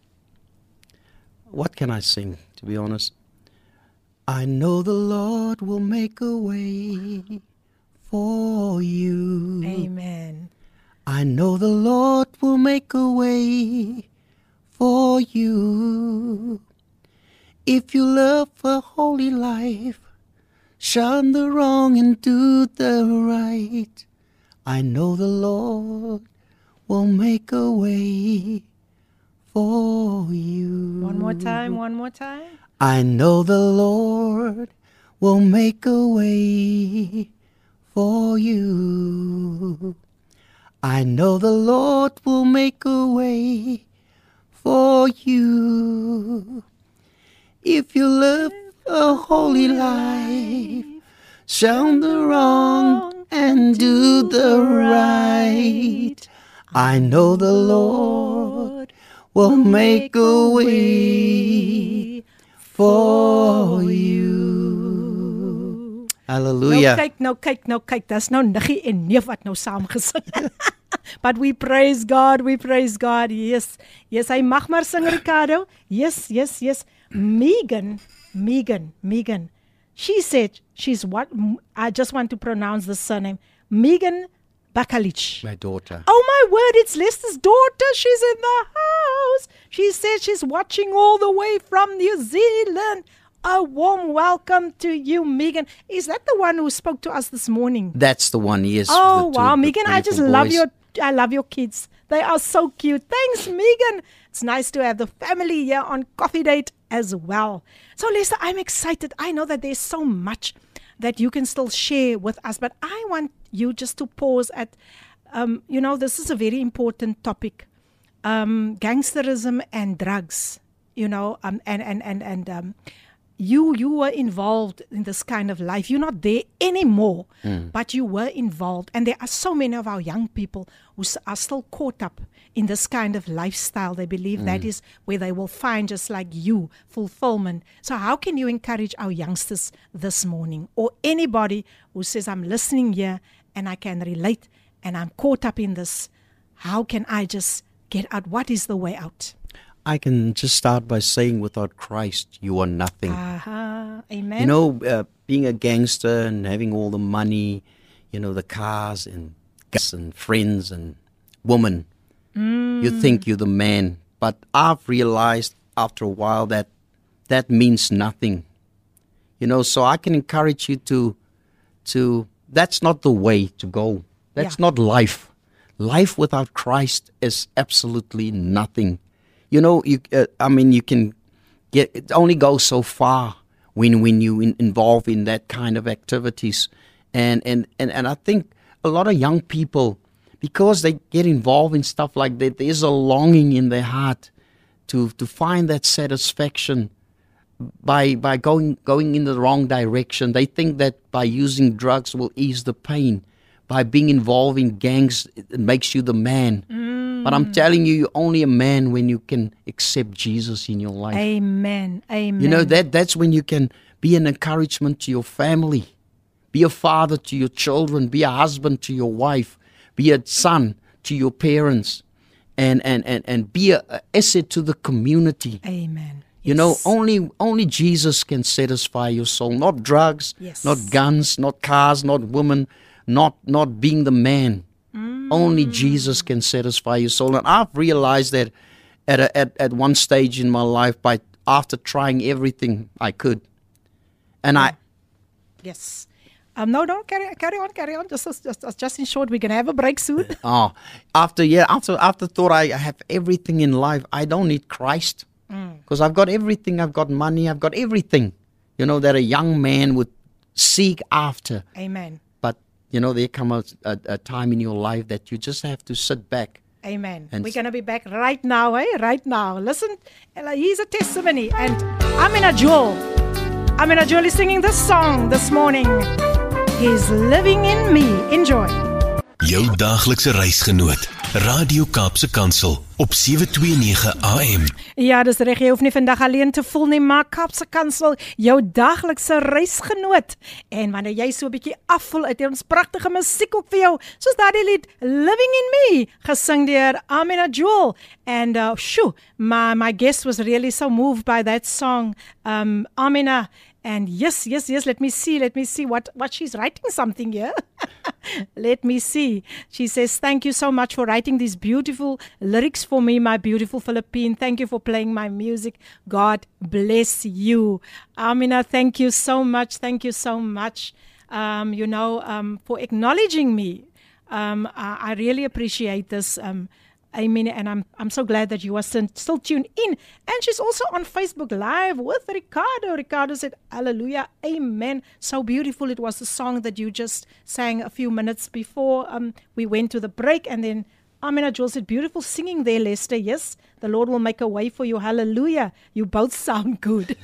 what can I sing, to be honest? I know the Lord will make a way for you. Amen. I know the Lord will make a way for you. If you love a holy life, shun the wrong and do the right, I know the Lord will make a way for you. One more time, one more time. I know the Lord will make a way for you. I know the Lord will make a way for you. If you live a holy life, shun the wrong and do the right, I know the Lord will make a way for you. Hallelujah. Nou kyk, nou kyk, nou kyk. Dis nou niggie en neef wat nou saam gesing. But we praise God, we praise God. Yes, yes, hy mag maar sing, Ricardo. Yes, yes, yes. Megan, Megan, Megan. She said she's what, I just want to pronounce the surname. Megan Bakalich. My daughter. Oh my word, it's Lester's daughter. She's in the house. She said she's watching all the way from New Zealand. A warm welcome to you, Megan. Is that the one who spoke to us this morning? That's the one, yes. Oh, the two, wow, Megan, I just love boys. your, I love your kids. They are so cute. Thanks, Megan. It's nice to have the family here on Coffee Date as well. So, Lester, I'm excited. I know that there's so much that you can still share with us, but I want you just to pause at, um, you know, this is a very important topic. Um, gangsterism and drugs, you know, um, and, and, and, and, um, You you were involved in this kind of life. You're not there anymore, mm. but you were involved. And there are so many of our young people who are still caught up in this kind of lifestyle. They believe mm. that is where they will find, just like you, fulfillment. So how can you encourage our youngsters this morning, or anybody who says, I'm listening here and I can relate and I'm caught up in this? How can I just get out? What is the way out? I can just start by saying, without Christ, you are nothing. Uh-huh. Amen. You know, uh, being a gangster and having all the money, you know, the cars and gas and friends and women, mm. you think you're the man. But I've realized after a while that that means nothing. You know, so I can encourage you to, to that's not the way to go. That's yeah. not life. Life without Christ is absolutely nothing. You know, you, uh, I mean, you can get, it only goes so far when when you in, involve in that kind of activities. And, and, and, and I think a lot of young people, because they get involved in stuff like that, there's a longing in their heart to, to find that satisfaction by by going going in the wrong direction. They think that by using drugs will ease the pain. by being involved in gangs, it makes you the man. Mm. But I'm telling you, you're only a man when you can accept Jesus in your life. Amen. Amen. You know, that that's when you can be an encouragement to your family. Be a father to your children. Be a husband to your wife. Be a son to your parents. And and, and, and be an asset to the community. Amen. You yes. know, only only Jesus can satisfy your soul. Not drugs, yes. not guns, not cars, not women, not not being the man. Mm. Only Jesus can satisfy your soul. And I've realized that at a, at at one stage in my life, by after trying everything I could, and yeah. I. Yes. Um, no, no, carry, carry on, carry on. Just, just, just in short, we're gonna have a break soon. oh, after yeah, after after thought I have everything in life. I don't need Christ. Because mm. I've got everything, I've got money, I've got everything, you know, that a young man would seek after. Amen. But, you know, there comes a, a, a time in your life that you just have to sit back. Amen. We're going to be back right now, eh? Right now. Listen, here's a testimony. And Amina Jewel, Amina Jewel is singing this song this morning. He's living in me. Enjoy. Jou daaglikse reisgenoot, Radio Kaapse Kansel op sewe twee nege A M. Ja, dis reg, jy hoef nie vandag alleen te voel nie, maar Kaapse Kansel, jou daaglikse reisgenoot. En wanneer jy so 'n bietjie afvoel uit ons pragtige musiek op vir jou, soos daardie lied Living in Me, gesing deur Amina Jewel. And uh, shoo, my my guest was really so moved by that song, um, Amina. And yes, yes, yes, let me see, let me see what, what she's writing something here. Let me see. She says, thank you so much for writing these beautiful lyrics for me, my beautiful Philippine. Thank you for playing my music. God bless you. Amina, thank you so much. Thank you so much, um, you know, um, for acknowledging me. Um, I, I really appreciate this. Um, Amen, and I'm I'm so glad that you are still tuned in. And she's also on Facebook Live with Ricardo. Ricardo said, hallelujah, amen. So beautiful. It was the song that you just sang a few minutes before um, we went to the break. And then Amina Jewel said, beautiful singing there, Lester. Yes, the Lord will make a way for you. Hallelujah. You both sound good.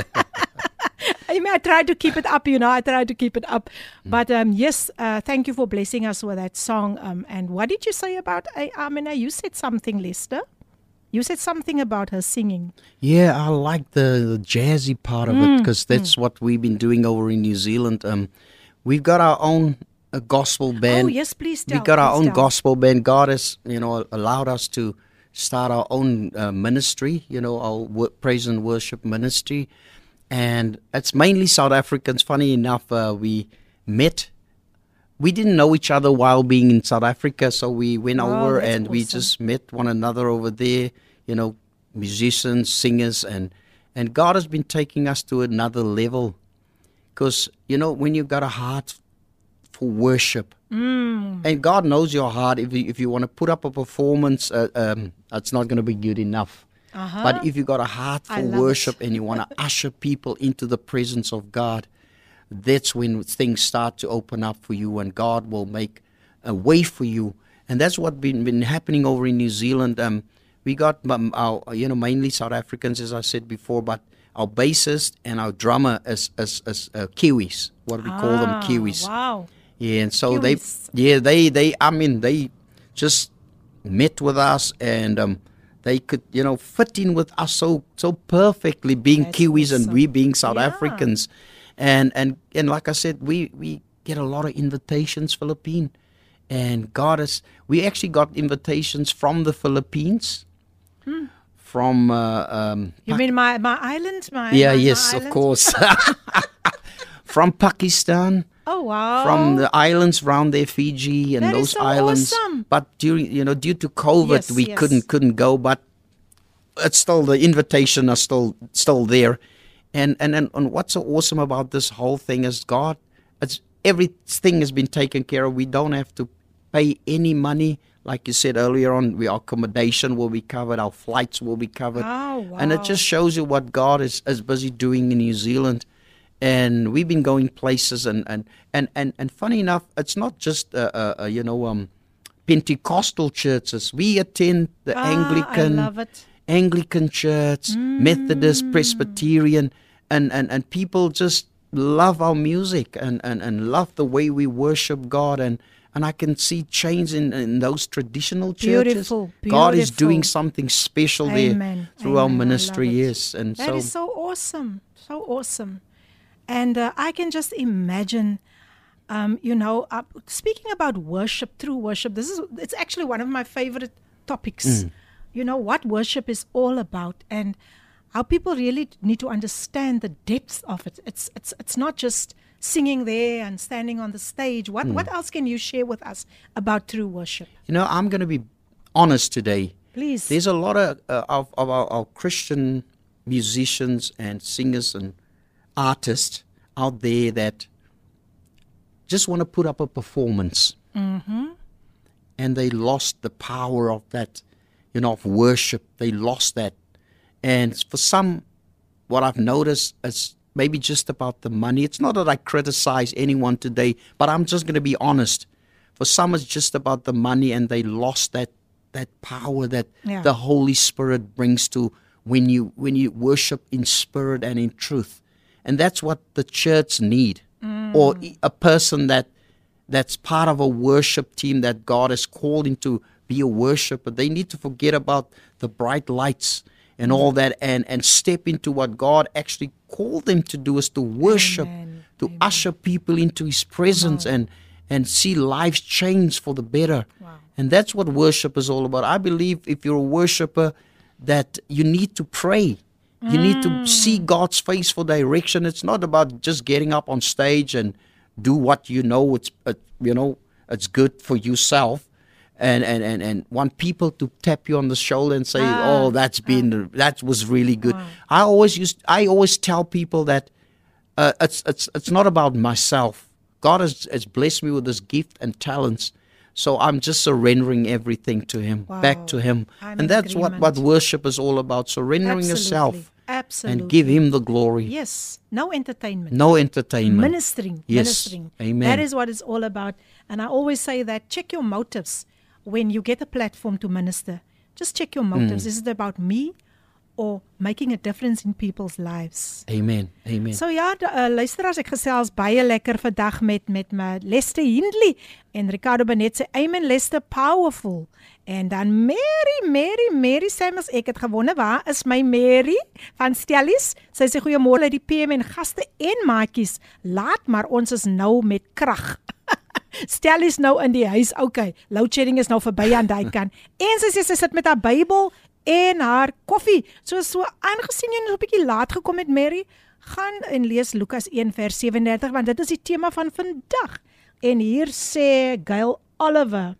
I mean, I tried to keep it up, you know, I tried to keep it up. But um, yes, uh, thank you for blessing us with that song. Um, and what did you say about uh, Amina? You said something, Lester. You said something about her singing. Yeah, I like the, the jazzy part of mm, it, because that's mm. what we've been doing over in New Zealand. Um, we've got our own uh, gospel band. Oh, yes, please tell. We've got our own tell. gospel band. God has, you know, allowed us to start our own uh, ministry, you know, our w- praise and worship ministry. And it's mainly South Africans. Funny enough, uh, we met. We didn't know each other while being in South Africa, so we went oh, over and awesome. we just met one another over there, you know, musicians, singers, and, and God has been taking us to another level. Because, you know, when you've got a heart for worship, mm. and God knows your heart, if you, if you want to put up a performance, uh, um, it's not going to be good enough. Uh-huh. But if you've got a heart for worship and you want to usher people into the presence of God, that's when things start to open up for you and God will make a way for you. And that's what's been, been happening over in New Zealand. Um, we got um, our, you know, mainly South Africans, as I said before, but our bassist and our drummer is, is, is uh, Kiwis, what we ah, call them Kiwis. Wow. Yeah, and so Kiwis. they, yeah, they, they, I mean, they just met with us and, um, they could, you know, fit in with us so so perfectly, being That's Kiwis awesome. and we being South yeah. Africans. And, and and like I said, we, we get a lot of invitations, Philippine. And God has, we actually got invitations from the Philippines, hmm. from... Uh, um, you mean my, my island? My, yeah, my, yes, my of course. From Pakistan. Oh, wow. From the islands around there, Fiji and that those is so islands. Awesome. But during, you know, due to COVID, yes, we yes. couldn't couldn't go. But it's still, the invitation is still still there. And and and, and what's so awesome about this whole thing is God, it's everything has been taken care of. We don't have to pay any money. Like you said earlier on, our accommodation will be covered, our flights will be covered. Oh, wow. And it just shows you what God is, is busy doing in New Zealand. And we've been going places, and and, and, and, and funny enough, it's not just uh, uh, uh, you know um, Pentecostal churches. We attend the ah, Anglican, I love it. Anglican Church, mm. Methodist, Presbyterian, and, and, and people just love our music and, and, and love the way we worship God. And And I can see change in, in those traditional churches. Beautiful, God is doing beautiful. something special Amen, there through our amen. I ministry, love it. yes. And That so, is so awesome, so awesome. And uh, I can just imagine, um, you know, uh, speaking about worship, true worship, this is, it's actually one of my favorite topics. Mm. You know, what worship is all about and how people really need to understand the depths of it. It's, it's, it's not just singing there and standing on the stage. What, what else can you share with us about true worship? you know, I'm going to be honest today. Please. There's a lot of, uh, of, of our, our Christian musicians and singers and artists out there that just want to put up a performance. Mm-hmm. And they lost the power of that, you know, of worship. They lost that. And for some, what I've noticed is maybe just about the money. It's not that I criticize anyone today, but I'm just going to be honest. For some, it's just about the money, and they lost that that power that Yeah. the Holy Spirit brings to when you when you worship in spirit and in truth. And that's what the church need, or a person that that's part of a worship team that God has called into be a worshiper. They need to forget about the bright lights and all that, and and step into what God actually called them to do, is to worship, Amen. to usher people into His presence and and see lives change for the better. Wow. And that's what worship is all about. I believe if you're a worshiper, that you need to pray. You need to see God's face for direction. It's not about just getting up on stage and do what you know it's uh, you know it's good for yourself, and, and, and, and want people to tap you on the shoulder and say, Ah, "Oh, that's been that was really good." I always used I always tell people that uh, it's it's it's not about myself. God has, has blessed me with this gift and talents. So I'm just surrendering everything to Him, Wow. back to Him. I'm and in that's what, what agreement. worship is all about, surrendering Absolutely. yourself Absolutely. and give Him the glory. Yes. No entertainment. No entertainment. Ministering. Yes. Ministering. Amen. That is what it's all about. And I always say that check your motives when you get a platform to minister. Just check your motives. Mm. Is it about me or making a difference in people's lives? Amen. Amen. So ja, d- uh, luisteraars, ek gesels baie lekker vandag met met my Lester Hindley en Ricardo Benet sê Amen Lester powerful. En dan Mary, Mary, Mary Samuels, ek het gewonder waar is my Mary van Stellies? Sy sê goeiemôre uit die P M en gaste en maatjies. Laat maar ons is nou met krag. Stellies nou in die huis. Okay, load shedding is nou verby aan daai kant. En sy sê sy sit met haar Bybel en haar koffie. So so aangesien jy nou 'n bietjie laat gekom het Mary, gaan en lees Lukas een vers sewe en dertig want dit is die tema van vandag. En hier sê Gail Oliver.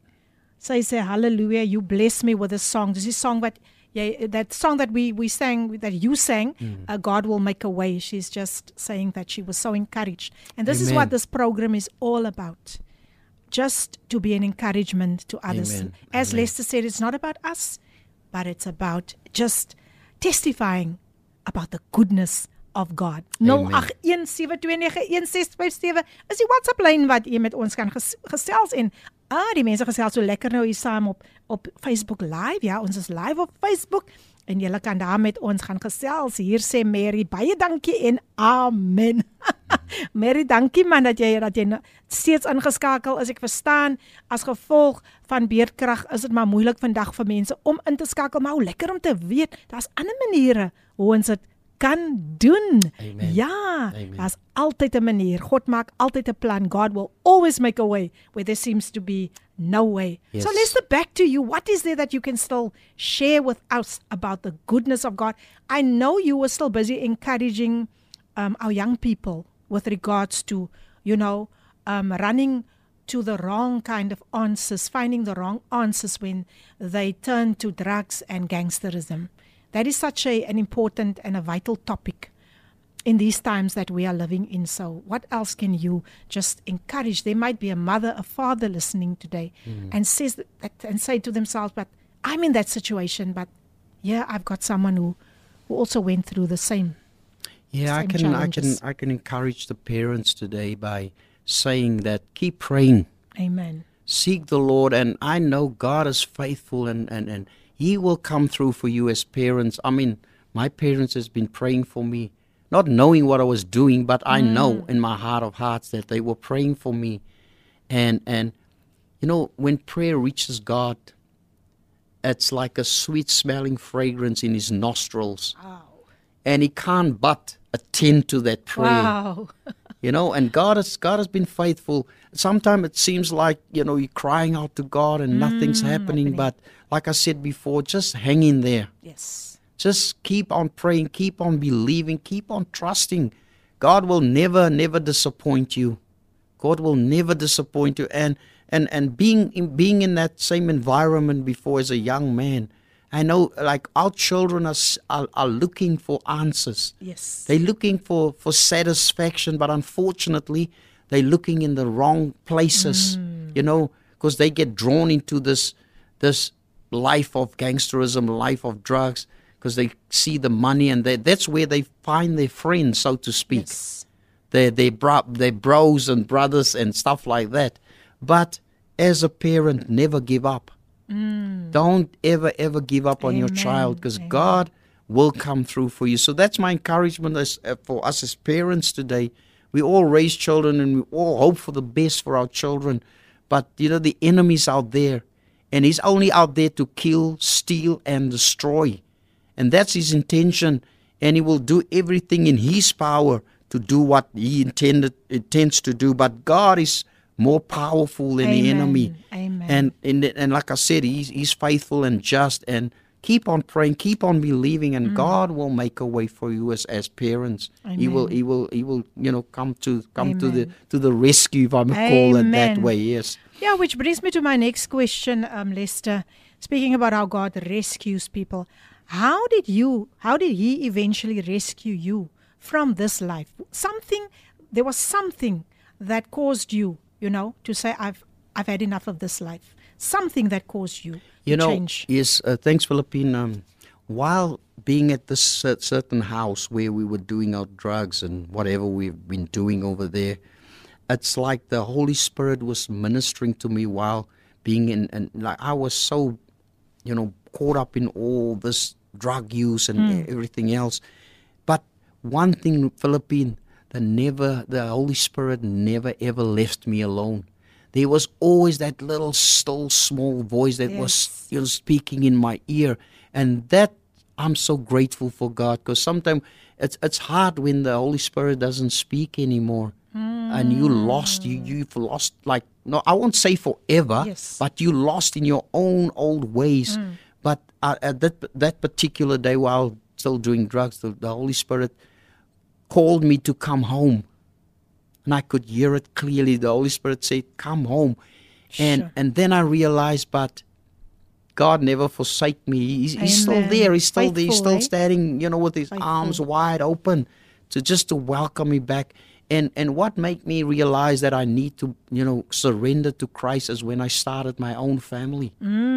Sy sê hallelujah, you bless me with a song. Dis die song wat jy that song that we we sang that you sang, uh, God will make a way. She's just saying that she was so encouraged. And this is Amen. what this program is all about. Just to be an encouragement to others. Amen. As Amen. Lester said, it's not about us, but it's about just testifying about the goodness of God. nul agt een sewe twee nege een ses vyf sewe is die WhatsApp lyn wat jy met ons kan ges gesels en ah die mense gesels so lekker nou hier saam op op Facebook live. Ja, ons is live op Facebook en julle kan daar met ons gaan gesels. Hier sê Mary baie dankie en amen. Mary, dankie man dat jy dat jy nou steeds ingeskakel is. Ek verstaan as gevolg van beerdkrag is dit maar moeilik vandag vir mense om in te skakel, maar hoe lekker om te weet daar's ander maniere hoe ons dit kan doen. Amen. Ja, Amen. daar's altyd 'n manier. God maak altyd 'n plan. God will always make a way where there seems to be no way. Yes. So let's get back to you. What is there that you can still share with us about the goodness of God? I know you were still busy encouraging um, our young people with regards to, you know, um, running to the wrong kind of answers, finding the wrong answers when they turn to drugs and gangsterism. That is such a, an important and a vital topic in these times that we are living in. So what else can you just encourage? There might be a mother, a father listening today mm. and says that, and say to themselves, but I'm in that situation, but yeah, I've got someone who, who also went through the same. Yeah, I same can I can challenges. I can encourage the parents today by saying that keep praying. Amen. Seek the Lord, and I know God is faithful, and, and, and He will come through for you as parents. I mean, my parents has been praying for me, not knowing what I was doing, but I Mm. know in my heart of hearts that they were praying for me. And, and you know, when prayer reaches God, it's like a sweet-smelling fragrance in his nostrils. Wow. And he can't but attend to that prayer. Wow. You know, and God has God has been faithful. Sometimes it seems like, you know, you're crying out to God and nothing's Mm, happening. happening. But like I said before, just hang in there. Yes. Just keep on praying, keep on believing, keep on trusting. God will never, never disappoint you. God will never disappoint you. And and and being in, being in that same environment before as a young man, I know, like, our children are s- are, are looking for answers. Yes. They're looking for, for satisfaction, but unfortunately, they're looking in the wrong places, you know, because they get drawn into this this life of gangsterism, life of drugs, because they see the money, and they, that's where they find their friends, so to speak. Yes. Their, their, bro, their bros and brothers and stuff like that. But as a parent, never give up. Don't ever, ever give up on your Amen. child, because Amen. God will come through for you. So that's my encouragement as, uh, for us as parents today. We all raise children and we all hope for the best for our children. But, you know, the enemy's out there. And he's only out there to kill, steal, and destroy. And that's his intention. And he will do everything in his power to do what he intended intends to do. But God is more powerful than the Amen. enemy. Amen. And, and and like I said, he's he's faithful and just, and keep on praying, keep on believing, and God will make a way for you as, as parents. He will Amen. he will he will you know come to come to the Amen. to the rescue, if I may call it that Amen. way. Yes. Yeah, which brings me to my next question, um, Lester. Speaking about how God rescues people, how did you, how did He eventually rescue you from this life? Something, there was something that caused you, you know, to say, I've, I've had enough of this life. Something that caused you You to know, change. yes, uh, thanks, Philippine. Um, while being at this cer- certain house where we were doing our drugs and whatever we've been doing over there, it's like the Holy Spirit was ministering to me while being in, and like I was so, you know, caught up in all this drug use and e- everything else. But one thing, Philippine, the never, the Holy Spirit never ever left me alone. There was always that little still small voice that was Yes. you know, speaking in my ear, and that I'm so grateful for God, because sometimes it's it's hard when the Holy Spirit doesn't speak anymore, and you lost you you've lost, like, no, I won't say forever, Yes. but you lost in your own old ways. But uh, at that that particular day, while still doing drugs, the, the Holy Spirit called me to come home. And I could hear it clearly. The Holy Spirit said, come home. And Sure. and then I realized, but God never forsake me. He's, he's still Amen. there. He's still there. He's Faithful, still eh? standing, you know, with his Faithful. arms wide open to just to welcome me back. And and what made me realize that I need to, you know, surrender to Christ is when I started my own family.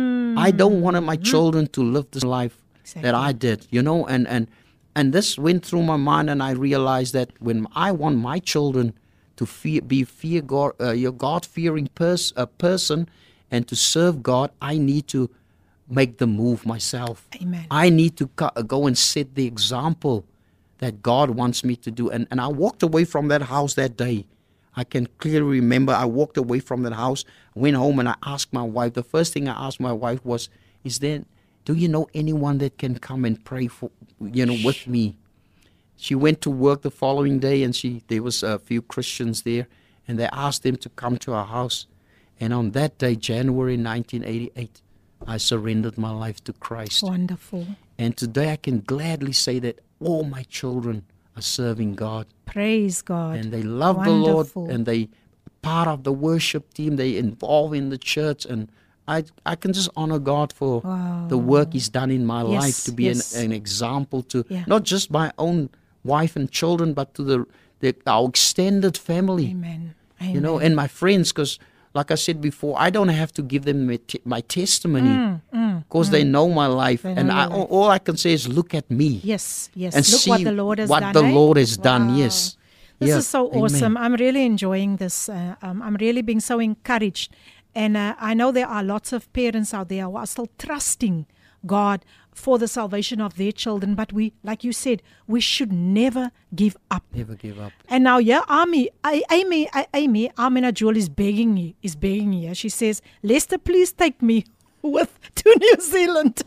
I don't want my children to live this life that I did, you know, and, and and this went through my mind, and I realized that when I want my children to fear, be fear God, uh, your God-fearing pers- uh, person, and to serve God, I need to make the move myself. Amen. I need to co- go and set the example that God wants me to do. And, and I walked away from that house that day. I can clearly remember I walked away from that house, went home, and I asked my wife. The first thing I asked my wife was, is there, do you know anyone that can come and pray for, you know, with me? She went to work the following day, and she there was a few Christians there, and they asked them to come to our house. And on that day, January nineteen eighty-eight, I surrendered my life to Christ. Wonderful. And today I can gladly say that all my children are serving God, Praise God. and they love Wonderful. the Lord, and they part of the worship team. They involved in the church, and I I can just honor God for Wow. the work He's done in my Yes, life to be yes. an, an example to Yeah. not just my own wife and children, but to the, the our extended family. Amen. Amen. You know, and my friends, because like I said before, I don't have to give them my, te- my testimony, because they know my life, Mm, They know and your I, life. all I can say is look at me. Yes, yes. And Look see what the Lord has what done. the eh? Lord has done, Wow. yes. This Yeah, is so amen. awesome. I'm really enjoying this. Uh, um, I'm really being so encouraged. And uh, I know there are lots of parents out there who are still trusting God for the salvation of their children. But we, like you said, we should never give up. Never give up. And now, yeah, Amy, I, Amy, I, Amy, Amina Jewel is begging you, is begging you. She says, Lester, please take me with to New Zealand.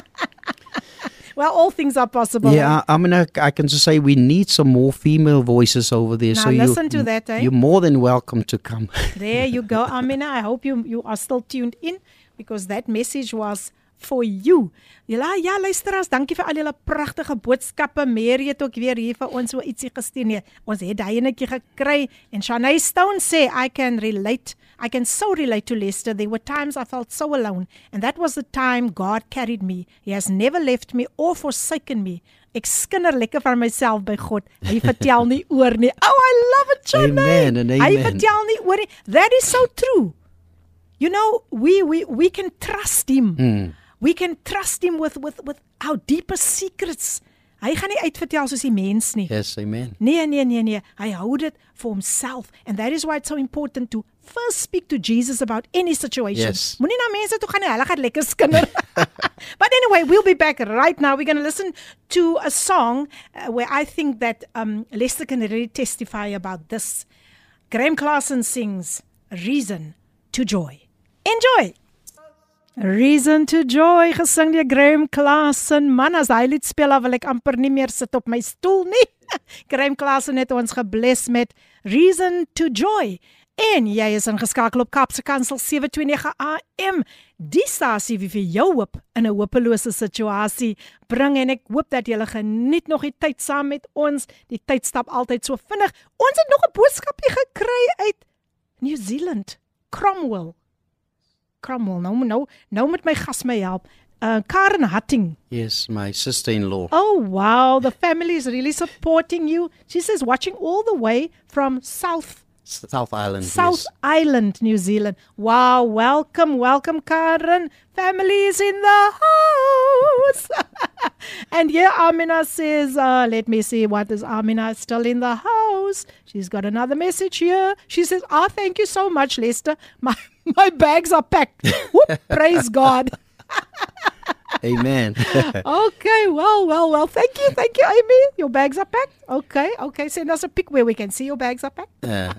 Well, all things are possible. Yeah, I, I mean, I, I can just say we need some more female voices over there. Now so listen you, to that, eh? You're more than welcome to come. There you go, Amina. I hope you you are still tuned in because that message was for you. Ja, ja, luisteraars, dankie vir al julle pragtige boodskappe. Mary het ook weer hier vir ons so ietsie gestuur. Nee, ons het daai enetjie gekry en Shanae Stone sê I can relate. I can so relate to Lester. There were times I felt so alone and that was the time God carried me. He has never left me or forsaken me. Ek skinder lekker van myself by God. Hy vertel nie oor nie. Oh, I love it, Shanae. Amen and amen. Hy vertel nie oor nie. That is so true. You know, we we we can trust him. Mm. We can trust him with with with our deepest secrets. Hy gaan nie uitvertel soos die mens nie. Yes, amen. Nee, nee, nee, nee. Hy hou dit for himself and that is why it's so important to first speak to Jesus about any situation. Yes. Moenie na mense toe gaan nie, hulle gaan lekker skinder. But anyway, we'll be back right now. We're going to listen to a song uh, where I think that um, Lester can really testify about this. Graham Clarkson sings Reason to Joy. Enjoy! Reason to Joy, gesing deur Graham Clarkson. Man, as hy lied speel, wil ek amper nie meer sit op my stoel nie. Graham Clarkson het ons gebless met Reason to Joy. En jy is ingeskakel op Kaapse Kansel sewe twee nege A M. Die stasie wie vir jou hoop in 'n hopelose situasie bring en ek hoop dat jy geniet nog die tyd saam met ons. Die tyd stap altyd so vinnig. Ons het nog 'n boodskapie gekry uit New Zealand. Cromwell. Cromwell, nou, nou, nou moet my gas my help. Uh, Karen Hutting. Yes, my sister-in-law. Oh, wow. The family is really supporting you. She says watching all the way from South South Island. South yes. Island, New Zealand. Wow, welcome, welcome, Karen. Family is in the house. And yeah, Amina says, uh, let me see, what is Amina still in the house? She's got another message here. She says, oh, thank you so much, Lester. My, my bags are packed. Whoop, praise God. Amen. Okay, well, well, well. Thank you, thank you, Amy. Your bags are packed. Okay, okay. Send us a pic where we can see your bags are packed. Uh.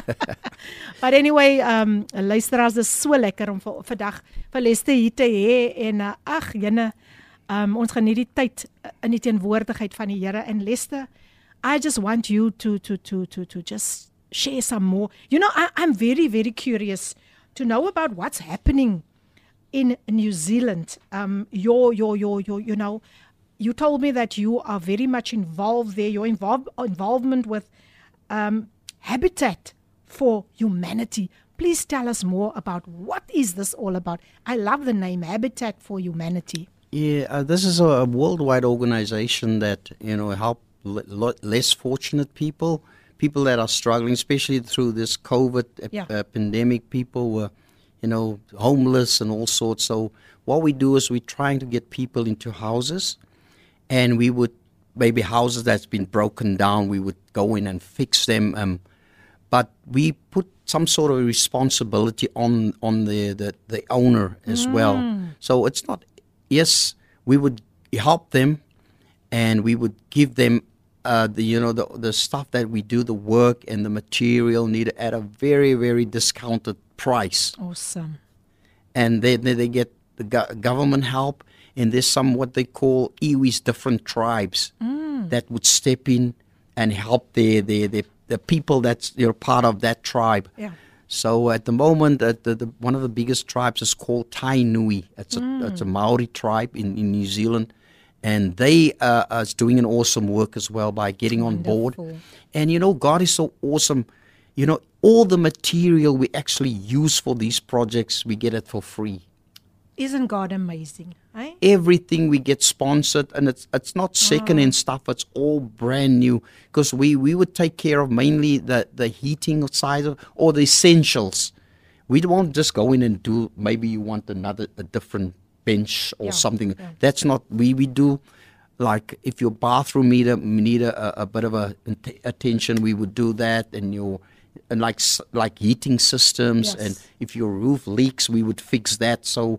But anyway, um, luisteraars, dis so lekker om vir vandag vir Lester hier te hê en uh, ag, jene, um, ons geniet die tyd in die teenwoordigheid van die Here. En Lester, I just want you to to to to to just share some more. You know, I, I'm very very curious to know about what's happening in New Zealand. Um, your, your, your, your, you know, you told me that you are very much involved there. Your involve, involvement with um, Habitat for Humanity. Please tell us more about what is this all about. I love the name Habitat for Humanity. Yeah, uh, this is a worldwide organization that, you know, help l- less fortunate people, people that are struggling, especially through this COVID Yeah. uh, pandemic. People were, you know, homeless and all sorts. So what we do is we're trying to get people into houses, and we would, maybe houses that's been broken down, we would go in and fix them. Um, but we put some sort of responsibility on on the, the, the owner as Mm. well. So it's not, yes, we would help them, and we would give them uh, the, you know, the, the stuff that we do, the work and the material needed at a very, very discounted price. Awesome. And then they, they get the go- government help, and there's some what they call iwis, different tribes Mm. that would step in and help the the the, the people that's, you know, part of that tribe. Yeah. So at the moment, uh, the, the one of the biggest tribes is called Tainui. It's a Mm. it's a Maori tribe in, in New Zealand, and they uh, are doing an awesome work as well by getting on board. Wonderful. And you know, God is so awesome. You know, all the material we actually use for these projects, we get it for free. Isn't God amazing? Eh? Everything we get sponsored, and it's it's not second-hand stuff. It's all brand new, because we, we would take care of mainly the, the heating side of, or the essentials. We won't just go in and do, maybe you want another a different bench or Yeah, something. yeah. That's not, we, we do, like if your bathroom need a, need a, a bit of a att- attention, we would do that, and your and like s- like heating systems, Yes. and if your roof leaks, we would fix that. So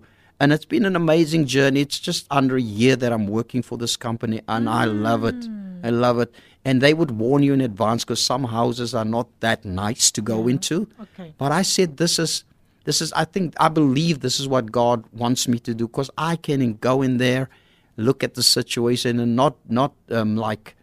And it's been an amazing journey. It's just under a year that I'm working for this company, and mm. I love it. I love it. And they would warn you in advance because some houses are not that nice to go yeah. into. Okay. But I said, this is, this is, I think, I believe this is what God wants me to do, because I can go in there, look at the situation, and not, not um, like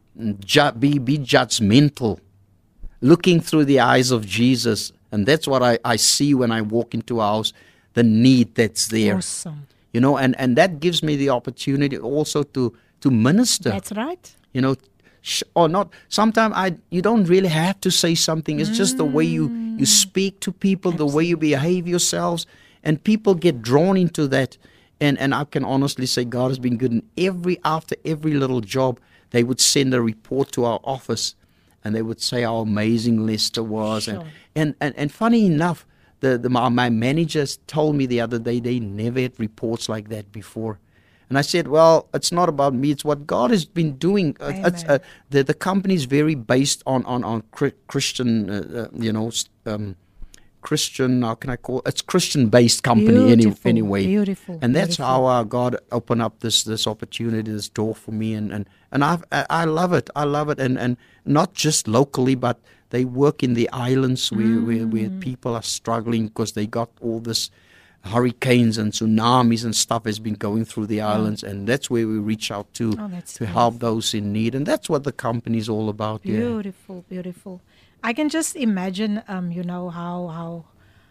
ju- be, be judgmental, looking through the eyes of Jesus. And that's what I, I see when I walk into a house, the need that's there. Awesome. You know, and, and that gives me the opportunity also to, to minister. That's right. You know, sh- or not. Sometimes I you don't really have to say something. It's mm. just the way you, you speak to people, Absolutely. The way you behave yourselves, and people get drawn into that. And and I can honestly say God has been good. And every after every little job, they would send a report to our office, and they would say how amazing Lester was. Sure. And, and and and funny enough, the, the my, my managers told me the other day they never had reports like that before. And I said, well, it's not about me. It's what God has been doing. Uh, it's, uh, the the company is very based on on on Christian, uh, uh, you know, um, Christian. How can I call it? It's Christian based company any, anyway. Beautiful. And that's beautiful. how uh, God opened up this this opportunity, this door for me. And and and I've, I I love it. I love it. And and not just locally, but they work in the islands where mm. where, where people are struggling because they got all this. Hurricanes and tsunamis and stuff has been going through the islands, and that's where we reach out to oh, to beautiful. help those in need, and that's what the company is all about. Beautiful, yeah. beautiful. I can just imagine, um, you know, how how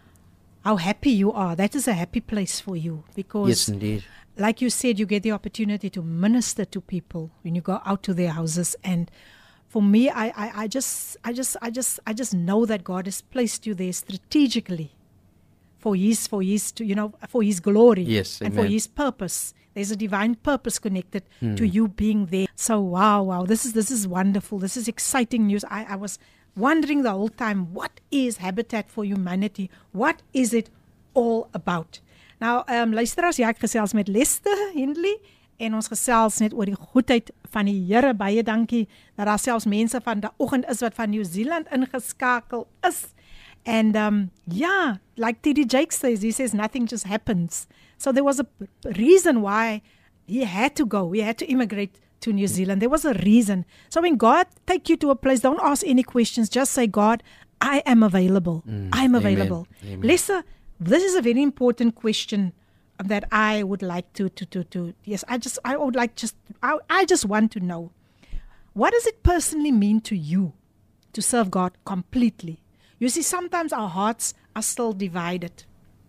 how happy you are. That is a happy place for you because, yes, indeed. Like you said, you get the opportunity to minister to people when you go out to their houses. And for me, I, I, I just, I just, I just, I just know that God has placed you there strategically. For his, for his, to, you know, for his glory, yes, and amen. for his purpose. There's a divine purpose connected mm. to you being there. So wow, wow, this is this is wonderful. This is exciting news. I, I was wondering the whole time, what is Habitat for Humanity? What is it all about? Nou, um, luisteraars, ja, ek gesels met Lester Hindley en ons gesels net oor die goedheid van die Here. Baie dankie dat daar selfs mense van die oggend is wat van New Zealand ingeskakel is. And um, yeah, like T D Jakes says, he says nothing just happens. So there was a p- reason why he had to go. He had to immigrate to New Zealand. There was a reason. So when God take you to a place, don't ask any questions. Just say, God, I am available. Mm, I am available. Amen. Lisa, this is a very important question that I would like to, to, to, to yes, I just, I would like just, I, I just want to know, what does it personally mean to you to serve God completely? You see, sometimes our hearts are still divided,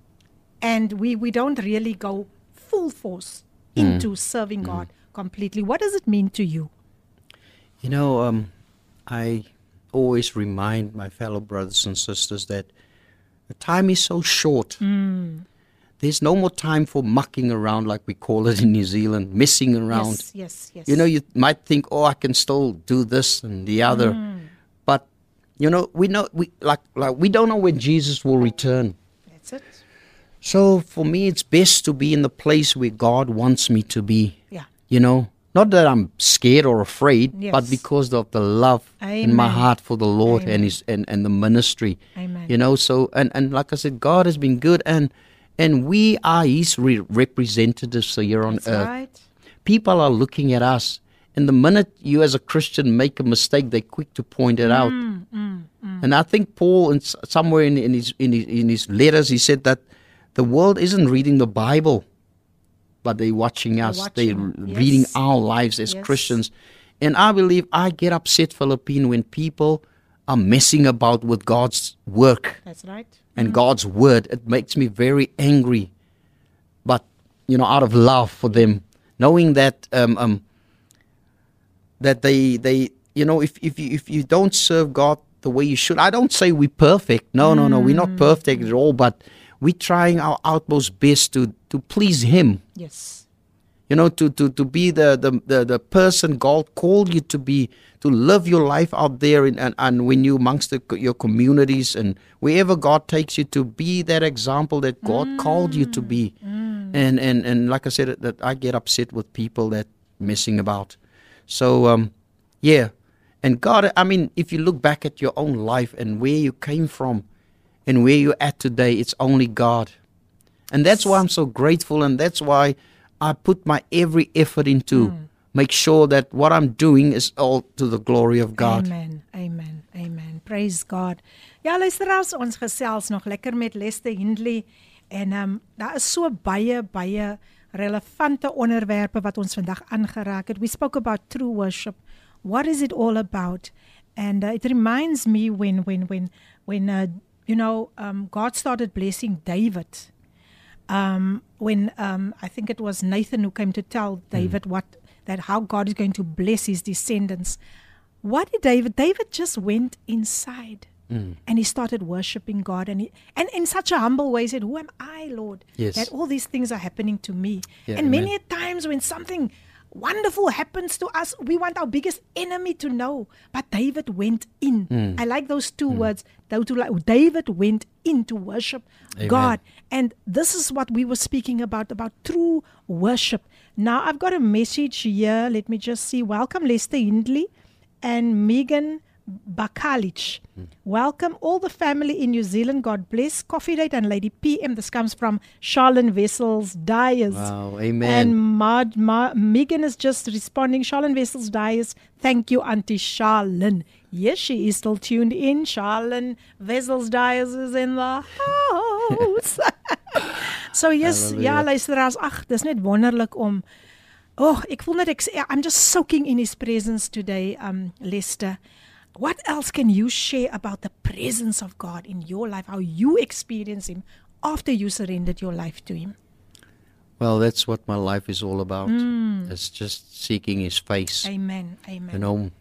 and we, we don't really go full force into mm. serving God mm. completely. What does it mean to you? You know, um, I always remind my fellow brothers and sisters that the time is so short. Mm. There's no more time for mucking around, like we call it in New Zealand, messing around. Yes, yes, yes. You know, you might think, oh, I can still do this and the other. Mm. You know, we know we like like we don't know when Jesus will return. That's it. So for me, it's best to be in the place where God wants me to be. Yeah. You know, not that I'm scared or afraid, yes. but because of the love Amen. in my heart for the Lord Amen. and His and, and the ministry. Amen. You know, so and, and like I said, God has been good, and and we are His re- representatives here on That's earth. Right. People are looking at us. And the minute you as a Christian make a mistake, they're quick to point it mm, out. Mm, mm. And I think Paul, in, somewhere in, in, his, in, his, in his letters, he said that the world isn't reading the Bible, but they're watching they're us. Watching. They're yes. reading our lives as yes. Christians. And I believe I get upset, Philippine, when people are messing about with God's work. That's right. And mm. God's word. It makes me very angry. But, you know, out of love for them, knowing that... Um, um, that they, they you know, if, if, you, if you don't serve God the way you should, I don't say we're perfect. No, mm. no, no, we're not perfect at all, but we're trying our utmost best to, to please Him. Yes. You know, to, to, to be the, the, the, the person God called you to be, to live your life out there in, and, and when you amongst the, your communities and wherever God takes you, to be that example that God mm. called you to be. Mm. And, and, and like I said, that I get upset with people that messing about. So, um, yeah, and God, I mean, if you look back at your own life and where you came from and where you're at today, it's only God. And that's why I'm so grateful, and that's why I put my every effort into mm. make sure that what I'm doing is all to the glory of God. Amen, amen, amen. Praise God. Ja, luisteraars, ons gesels nog lekker met Lester Hindley en um, daar is so baie, baie relevante onderwerpe wat ons vandag aangeraak het. We spoke about true worship. What is it all about? And uh, it reminds me when, when, when, when uh, you know, um, God started blessing David. Um, when um, I think it was Nathan who came to tell David mm. what that how God is going to bless his descendants. What did David? David just went inside mm. and he started worshiping God, and he, and in such a humble way he said, "Who am I, Lord, yes. that all these things are happening to me?" Yeah, and amen. many times when something wonderful happens to us, we want our biggest enemy to know. But David went in. Mm. I like those two mm. words. David went in to worship Amen. God. And this is what we were speaking about, about true worship. Now, I've got a message here. Let me just see. Welcome, Lester Hindley and Megan Bakalic. Mm. Welcome all the family in New Zealand. God bless. Coffee Date and Lady P M. This comes from Charlene Wessels Dyers. Wow, amen. And Ma- Ma- Megan is just responding. Charlene Wessels Dyers. Thank you, Auntie Charlene. Yes, she is still tuned in. Charlene Wessels Dyers is in the house. So yes, ja, luisteraars, ag, dis net wonderlik om Oh, ek voel net ek I'm just soaking in his presence today, um Lester. What else can you share about the presence of God in your life, how you experience Him after you surrendered your life to Him? Well, that's what my life is all about. Mm. It's just seeking His face. Amen, amen. You know,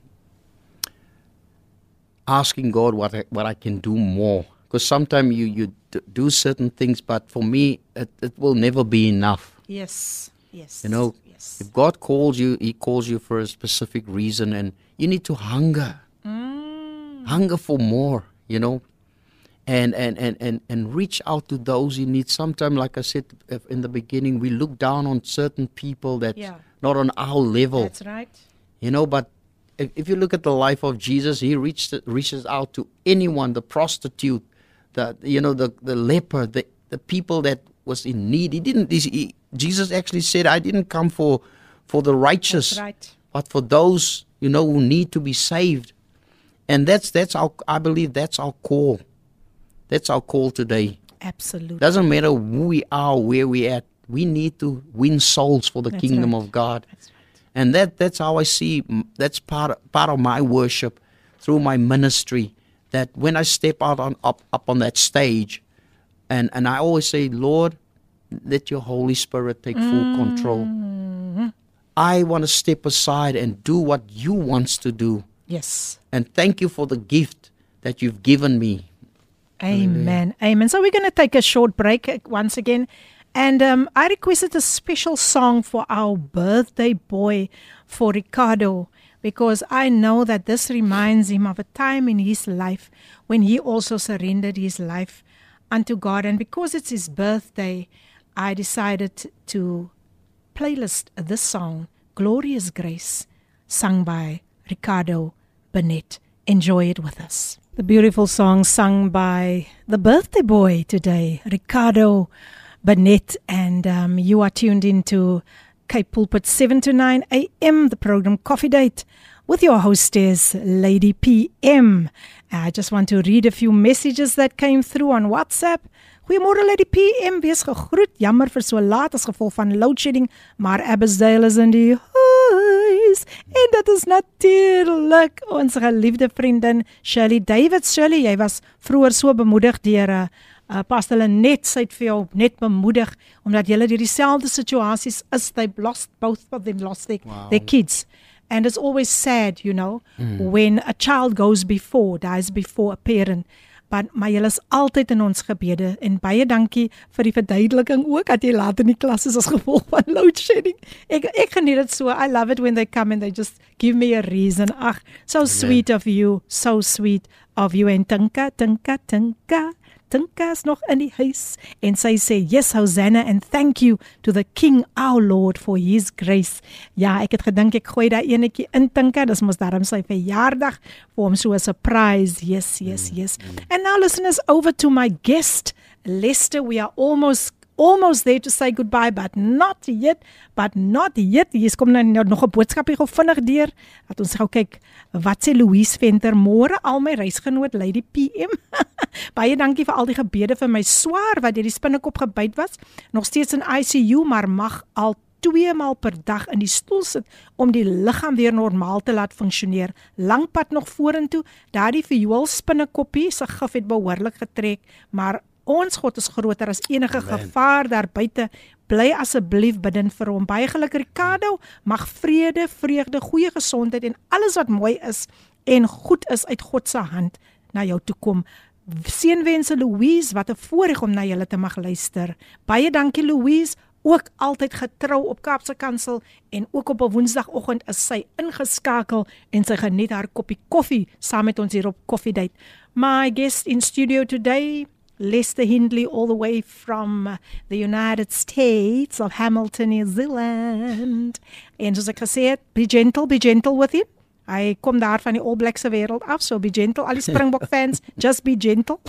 asking God what I, what I can do more. Because sometimes you, you d- do certain things, but for me, it, it will never be enough. Yes, yes. You know, yes. if God calls you, He calls you for a specific reason, and you need to hunger. Mm. Hunger for more, you know, and, and, and, and, and reach out to those in need. Sometimes, like I said in the beginning, we look down on certain people that Yeah. not on our level. That's right. You know, but if, if you look at the life of Jesus, He reached, reaches out to anyone, the prostitute, the, you know, the, the leper, the, the people that was in need. He didn't, he, Jesus actually said, I didn't come for, for the righteous, That's right. but for those, you know, who need to be saved. And that's that's our, I believe that's our call. That's our call today. Absolutely. Doesn't matter who we are, where we're at. We need to win souls for the That's kingdom right. of God. That's right. And that that's how I see, that's part, part of my worship through my ministry. That when I step out on up, up on that stage, and, and I always say, Lord, let your Holy Spirit take full Mm-hmm. control. I want to step aside and do what you wants to do. Yes. And thank you for the gift that you've given me. Amen. Amen. So we're going to take a short break once again. And um, I requested a special song for our birthday boy, for Ricardo, because I know that this reminds him of a time in his life when he also surrendered his life unto God. And because it's his birthday, I decided to playlist this song, Glorious Grace, sung by Ricardo Burnett. Enjoy it with us. The beautiful song sung by the birthday boy today, Ricardo Burnett, and um, you are tuned into Cape Pulpit seven to nine a.m., the program Coffee Date with your hostess, Lady P M. I just want to read a few messages that came through on WhatsApp. Goeiemôre Lady P M, wees gegroet. Jammer vir so laat as gevolg van loadshedding, maar Abbotsdale is in die huis. En dit is natuurlik ons geliefde vriendin Shirley Davids. Shirley, jy was vroeër so bemoedig deur 'n uh, Pastor Lenet, sy het vir jou net bemoedig omdat julle deur dieselfde situasies is. They lost, both of them lost their, Wow. their kids. And it's always sad, you know, Mm. when a child goes before, dies before a parent. But maar julle is altyd in ons gebede en baie dankie vir die verduideliking ook dat jy laat in die klas is as gevolg van load shedding. Ek ek geniet dit so. I love it when they come and they just give me a reason. Ag, so sweet of you, so sweet of you. En Tinka, Tinka, Tinka. Tinka is nog in die huis en sy sê, yes, Hosanna, and thank you to the King, our Lord, for His grace. Ja, ek het gedink ek gooi daai enetjie in Tinka, dis mos daarom sy verjaardag, vir hom so 'n surprise. Yes, yes, yes. And now listeners, over to my guest, Lester. We are almost almost there to say goodbye, but not yet, but not yet. Hier kom nou nog 'n boodskapie gou vinnig deur. Laat ons gou kyk wat sê Louise Venter. Môre al my reisgenoot Lady P M. Baie dankie vir al die gebede vir my swaar wat deur die spinnekop gebyt was. Nog steeds in I C U, maar mag al twee maal per dag in die stoel sit om die liggaam weer normaal te laat funksioneer. Lang pad nog vorentoe. Daardie viool spinnekoppie se gif het behoorlik getrek, maar ons God is groter as enige Amen. Gevaar daar buite. Bly asseblief bidden vir hom. Baie geluk Ricardo, mag vrede, vreugde, goeie gesondheid en alles wat mooi is en goed is uit God se hand na jou toe kom. Seënwense Louise, wat 'n voorreg om na julle te mag luister. Baie dankie Louise, ook altyd getrou op Kaapse Kansel en ook op 'n Woensdagoggend is sy ingeskakel en sy geniet haar koppie koffie saam met ons hier op Coffee Date. My guest in studio today, Lester Hindley, all the way from uh, the United States of Hamilton, New Zealand. En soos ek gesê het, be gentle, be gentle with him. Hy kom daar van die All Blacks se wêreld af, so be gentle. Al die Springbok fans, just be gentle.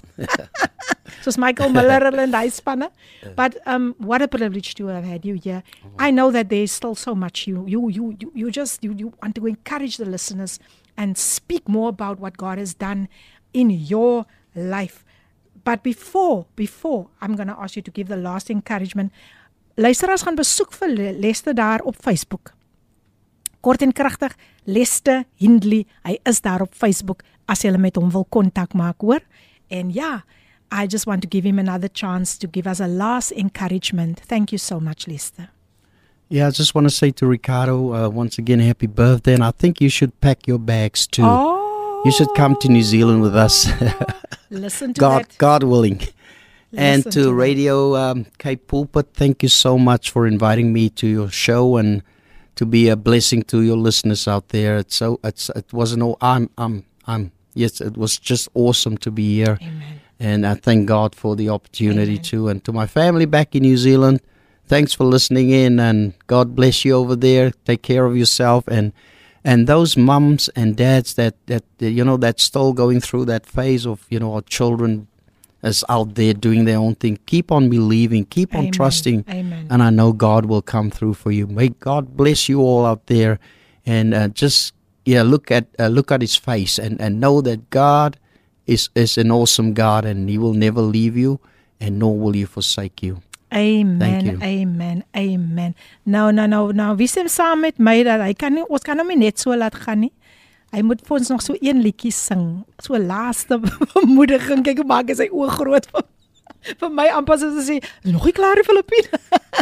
Soos Michael Miller en hy spanne. But um, what a privilege to have had you here. I know that there's still so much you you you you, you just you, you want to encourage the listeners and speak more about what God has done in your life. But before, before, I'm going to ask you to give the last encouragement. Luisteraars gaan besoek vir Lester daar op Facebook. Kort en kragtig, Lester Hindley, hy is daar op Facebook as jy met hom wil kontak maak, hoor. En ja, I just want to give him another chance to give us a last encouragement. Thank you so much, Lester. Yeah, I just want to say to Ricardo, uh, once again, happy birthday. And I think you should pack your bags too. Oh. You should come to New Zealand with us. Listen to God, that. God willing. Listen and to, to Radio um, Cape Pulpit, thank you so much for inviting me to your show and to be a blessing to your listeners out there. It's so it's it wasn't all I'm I'm I'm yes, it was just awesome to be here. Amen. And I thank God for the opportunity Amen. too. And to my family back in New Zealand, thanks for listening in, and God bless you over there. Take care of yourself, and and those mums and dads that that you know that's still going through that phase of, you know, our children is out there doing their own thing. Keep on believing, keep on Amen. trusting, Amen. and I know God will come through for you. May God bless you all out there, and uh, just yeah, look at uh, look at His face, and and know that God is is an awesome God, and He will never leave you, and nor will He forsake you. Amen, amen, amen. Nou, nou, nou, nou, wie stem saam met my dat hy kan nie, ons kan hom nie net so laat gaan nie. Hy moet vir ons nog so een liedjie sing, so laaste bemoediging. Kyk hoe maak hy sy oë groot vir, vir my amper soos te sê, nog nie klaar die Filippine.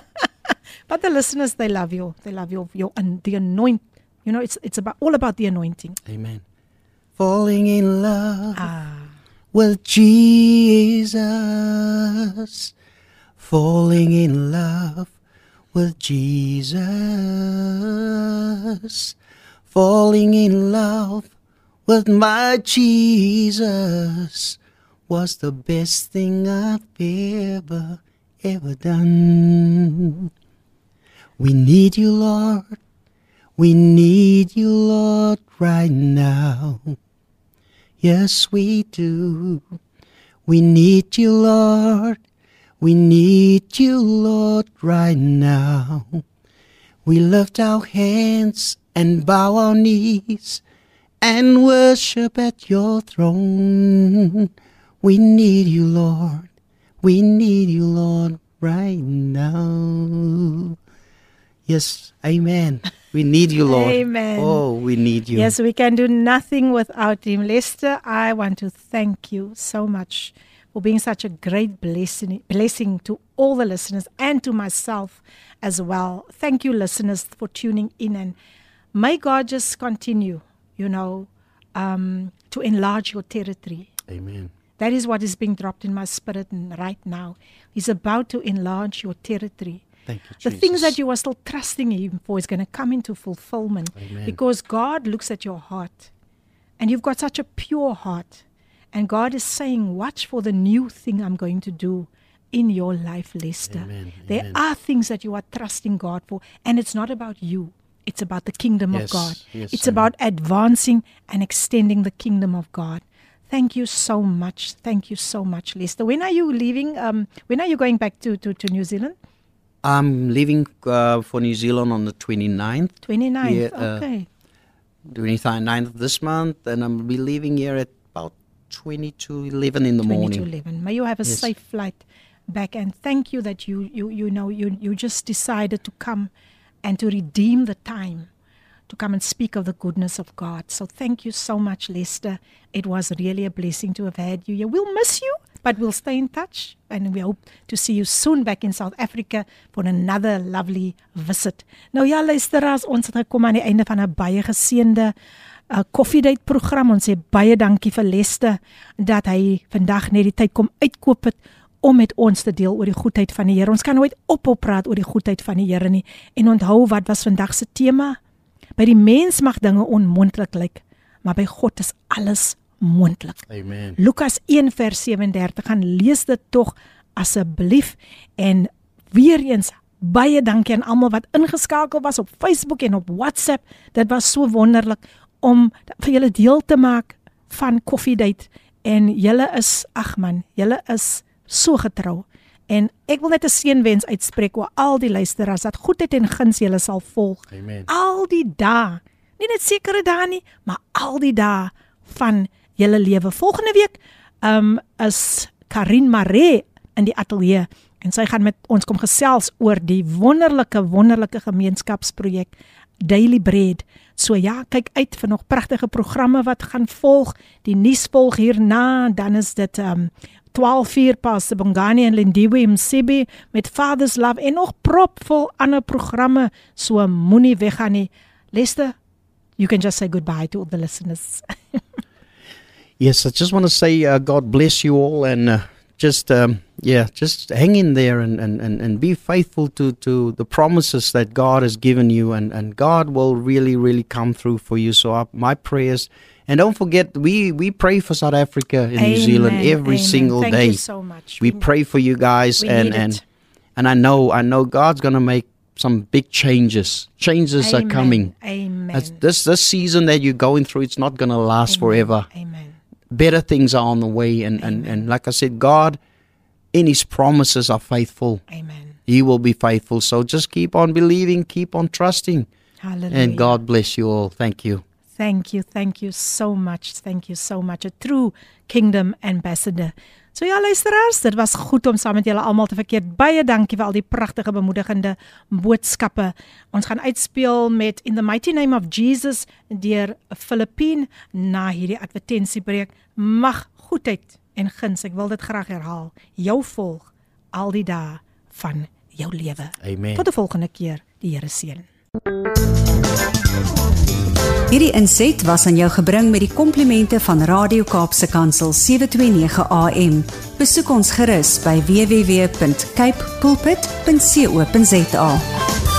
But the listeners, they love you. They love you, your and the anoint. You know, it's it's about all about the anointing. Amen. Falling in love Ah, with Jesus. Falling in love with Jesus. Falling in love with my Jesus was the best thing I've ever, ever done. We need you, Lord. We need you, Lord, right now. Yes, we do. We need you, Lord. We need you, Lord, right now. We lift our hands and bow our knees and worship at your throne. We need you, Lord. We need you, Lord, right now. Yes, amen. We need you, Lord. Amen. Oh, we need you. yes, we can do nothing without him. Lester, I want to thank you so much for being such a great blessing, blessing to all the listeners and to myself as well. Thank you, listeners, for tuning in, and may God just continue, you know, um, to enlarge your territory. Amen. That is what is being dropped in my spirit right now. He's about to enlarge your territory. Thank you, The Jesus. things that you are still trusting Him for is going to come into fulfillment. Amen. Because God looks at your heart. And you've got such a pure heart. And God is saying, watch for the new thing I'm going to do in your life, Lester. Amen. There Amen. are things that you are trusting God for. And it's not about you. It's about the kingdom Yes, of God. yes, it's amen. about advancing and extending the kingdom of God. Thank you so much. Thank you so much, Lester. When are you leaving? Um, when are you going back to, to, to New Zealand? I'm leaving uh, for New Zealand on the twenty-ninth. twenty-ninth, Yeah, uh, okay. twenty-ninth of this month, and I'll be leaving here at about twenty to eleven in the twenty morning. to eleven. May you have a Yes. safe flight back, and thank you that you, you, you know, you, you just decided to come and to redeem the time to come and speak of the goodness of God. So thank you so much, Lester. It was really a blessing to have had you here. We'll miss you, but we'll stay in touch, and we hope to see you soon back in South Africa for another lovely visit. Nou ja, luisteraars, ons het gekom aan die einde van 'n baie geseënde uh, koffiedייט program. Ons sê baie dankie vir Lester dat hy vandag net die tyd kom uitkoop het om met ons te deel oor die goedheid van die Here. Ons kan nooit ophou praat oor die goedheid van die Here nie. En onthou, wat was vandag se tema? By die mens mag dinge onmoontlik lyk, maar by God is alles moontlik. Amen. Lukas een vers sewendertig, gaan lees dit tog asseblief. En weer eens, baie dankie aan almal wat ingeskakel was op Facebook en op WhatsApp. Dit was so wonderlik om vir julle deel te maak van koffiedייט. En julle is, ag man, julle is so getrou. En ek wil net 'n seënwens uitspreek oor al die luisteraars, dat goedheid en guns julle sal volg. Amen. Al die dae, nie net sekere dae nie, maar al die dae van julle lewe. Volgende week um, is Karin Maree in die ateljee, en sy gaan met ons kom gesels oor die wonderlike, wonderlike gemeenskapsprojek Daily Bread. So ja, kyk uit vir nog pragtige programme wat gaan volg. Die nuus volg hierna, dan is dit um, twaalf uur Pastor Bongani en Lindiwe Msibi met Father's Love en nog propvol ander programme, so moenie weggaan nie. Lester, you can just say goodbye to all the listeners. Yes, I just want to say uh, God bless you all, and uh, just um, yeah, just hang in there and, and, and, and be faithful to, to the promises that God has given you, and, and God will really, really come through for you. So uh, my prayers, and don't forget, we, we pray for South Africa and New Zealand every Amen. single Thank day. you so much. We pray for you guys, we and need and it. and I know I know God's gonna make some big changes. Changes Amen. are coming. Amen. That's, this this season that you're going through, it's not gonna last Amen. forever. Amen. Better things are on the way, and, and, and like I said, God in His promises are faithful. Amen. He will be faithful. So just keep on believing, keep on trusting, Hallelujah. and God bless you all. Thank you. Thank you, thank you so much, thank you so much. A true kingdom ambassador. So ja, luisteraars, dit was goed om saam met julle almal te verkeer. Baie dankie vir al die pragtige bemoedigende boodskappe. Ons gaan uitspeel met In the Mighty Name of Jesus deur Filippine na hierdie advertensiebreek. Mag goedheid en guns, ek wil dit graag herhaal, jou volg al die dae van jou lewe. Amen. Tot die volgende keer, die Here seën. Hierdie inset was aan jou gebring met die komplimente van Radio Kaapse Kansel sewe twee nege A M. Besoek ons gerus by w w w punt cape pulpit punt co punt za.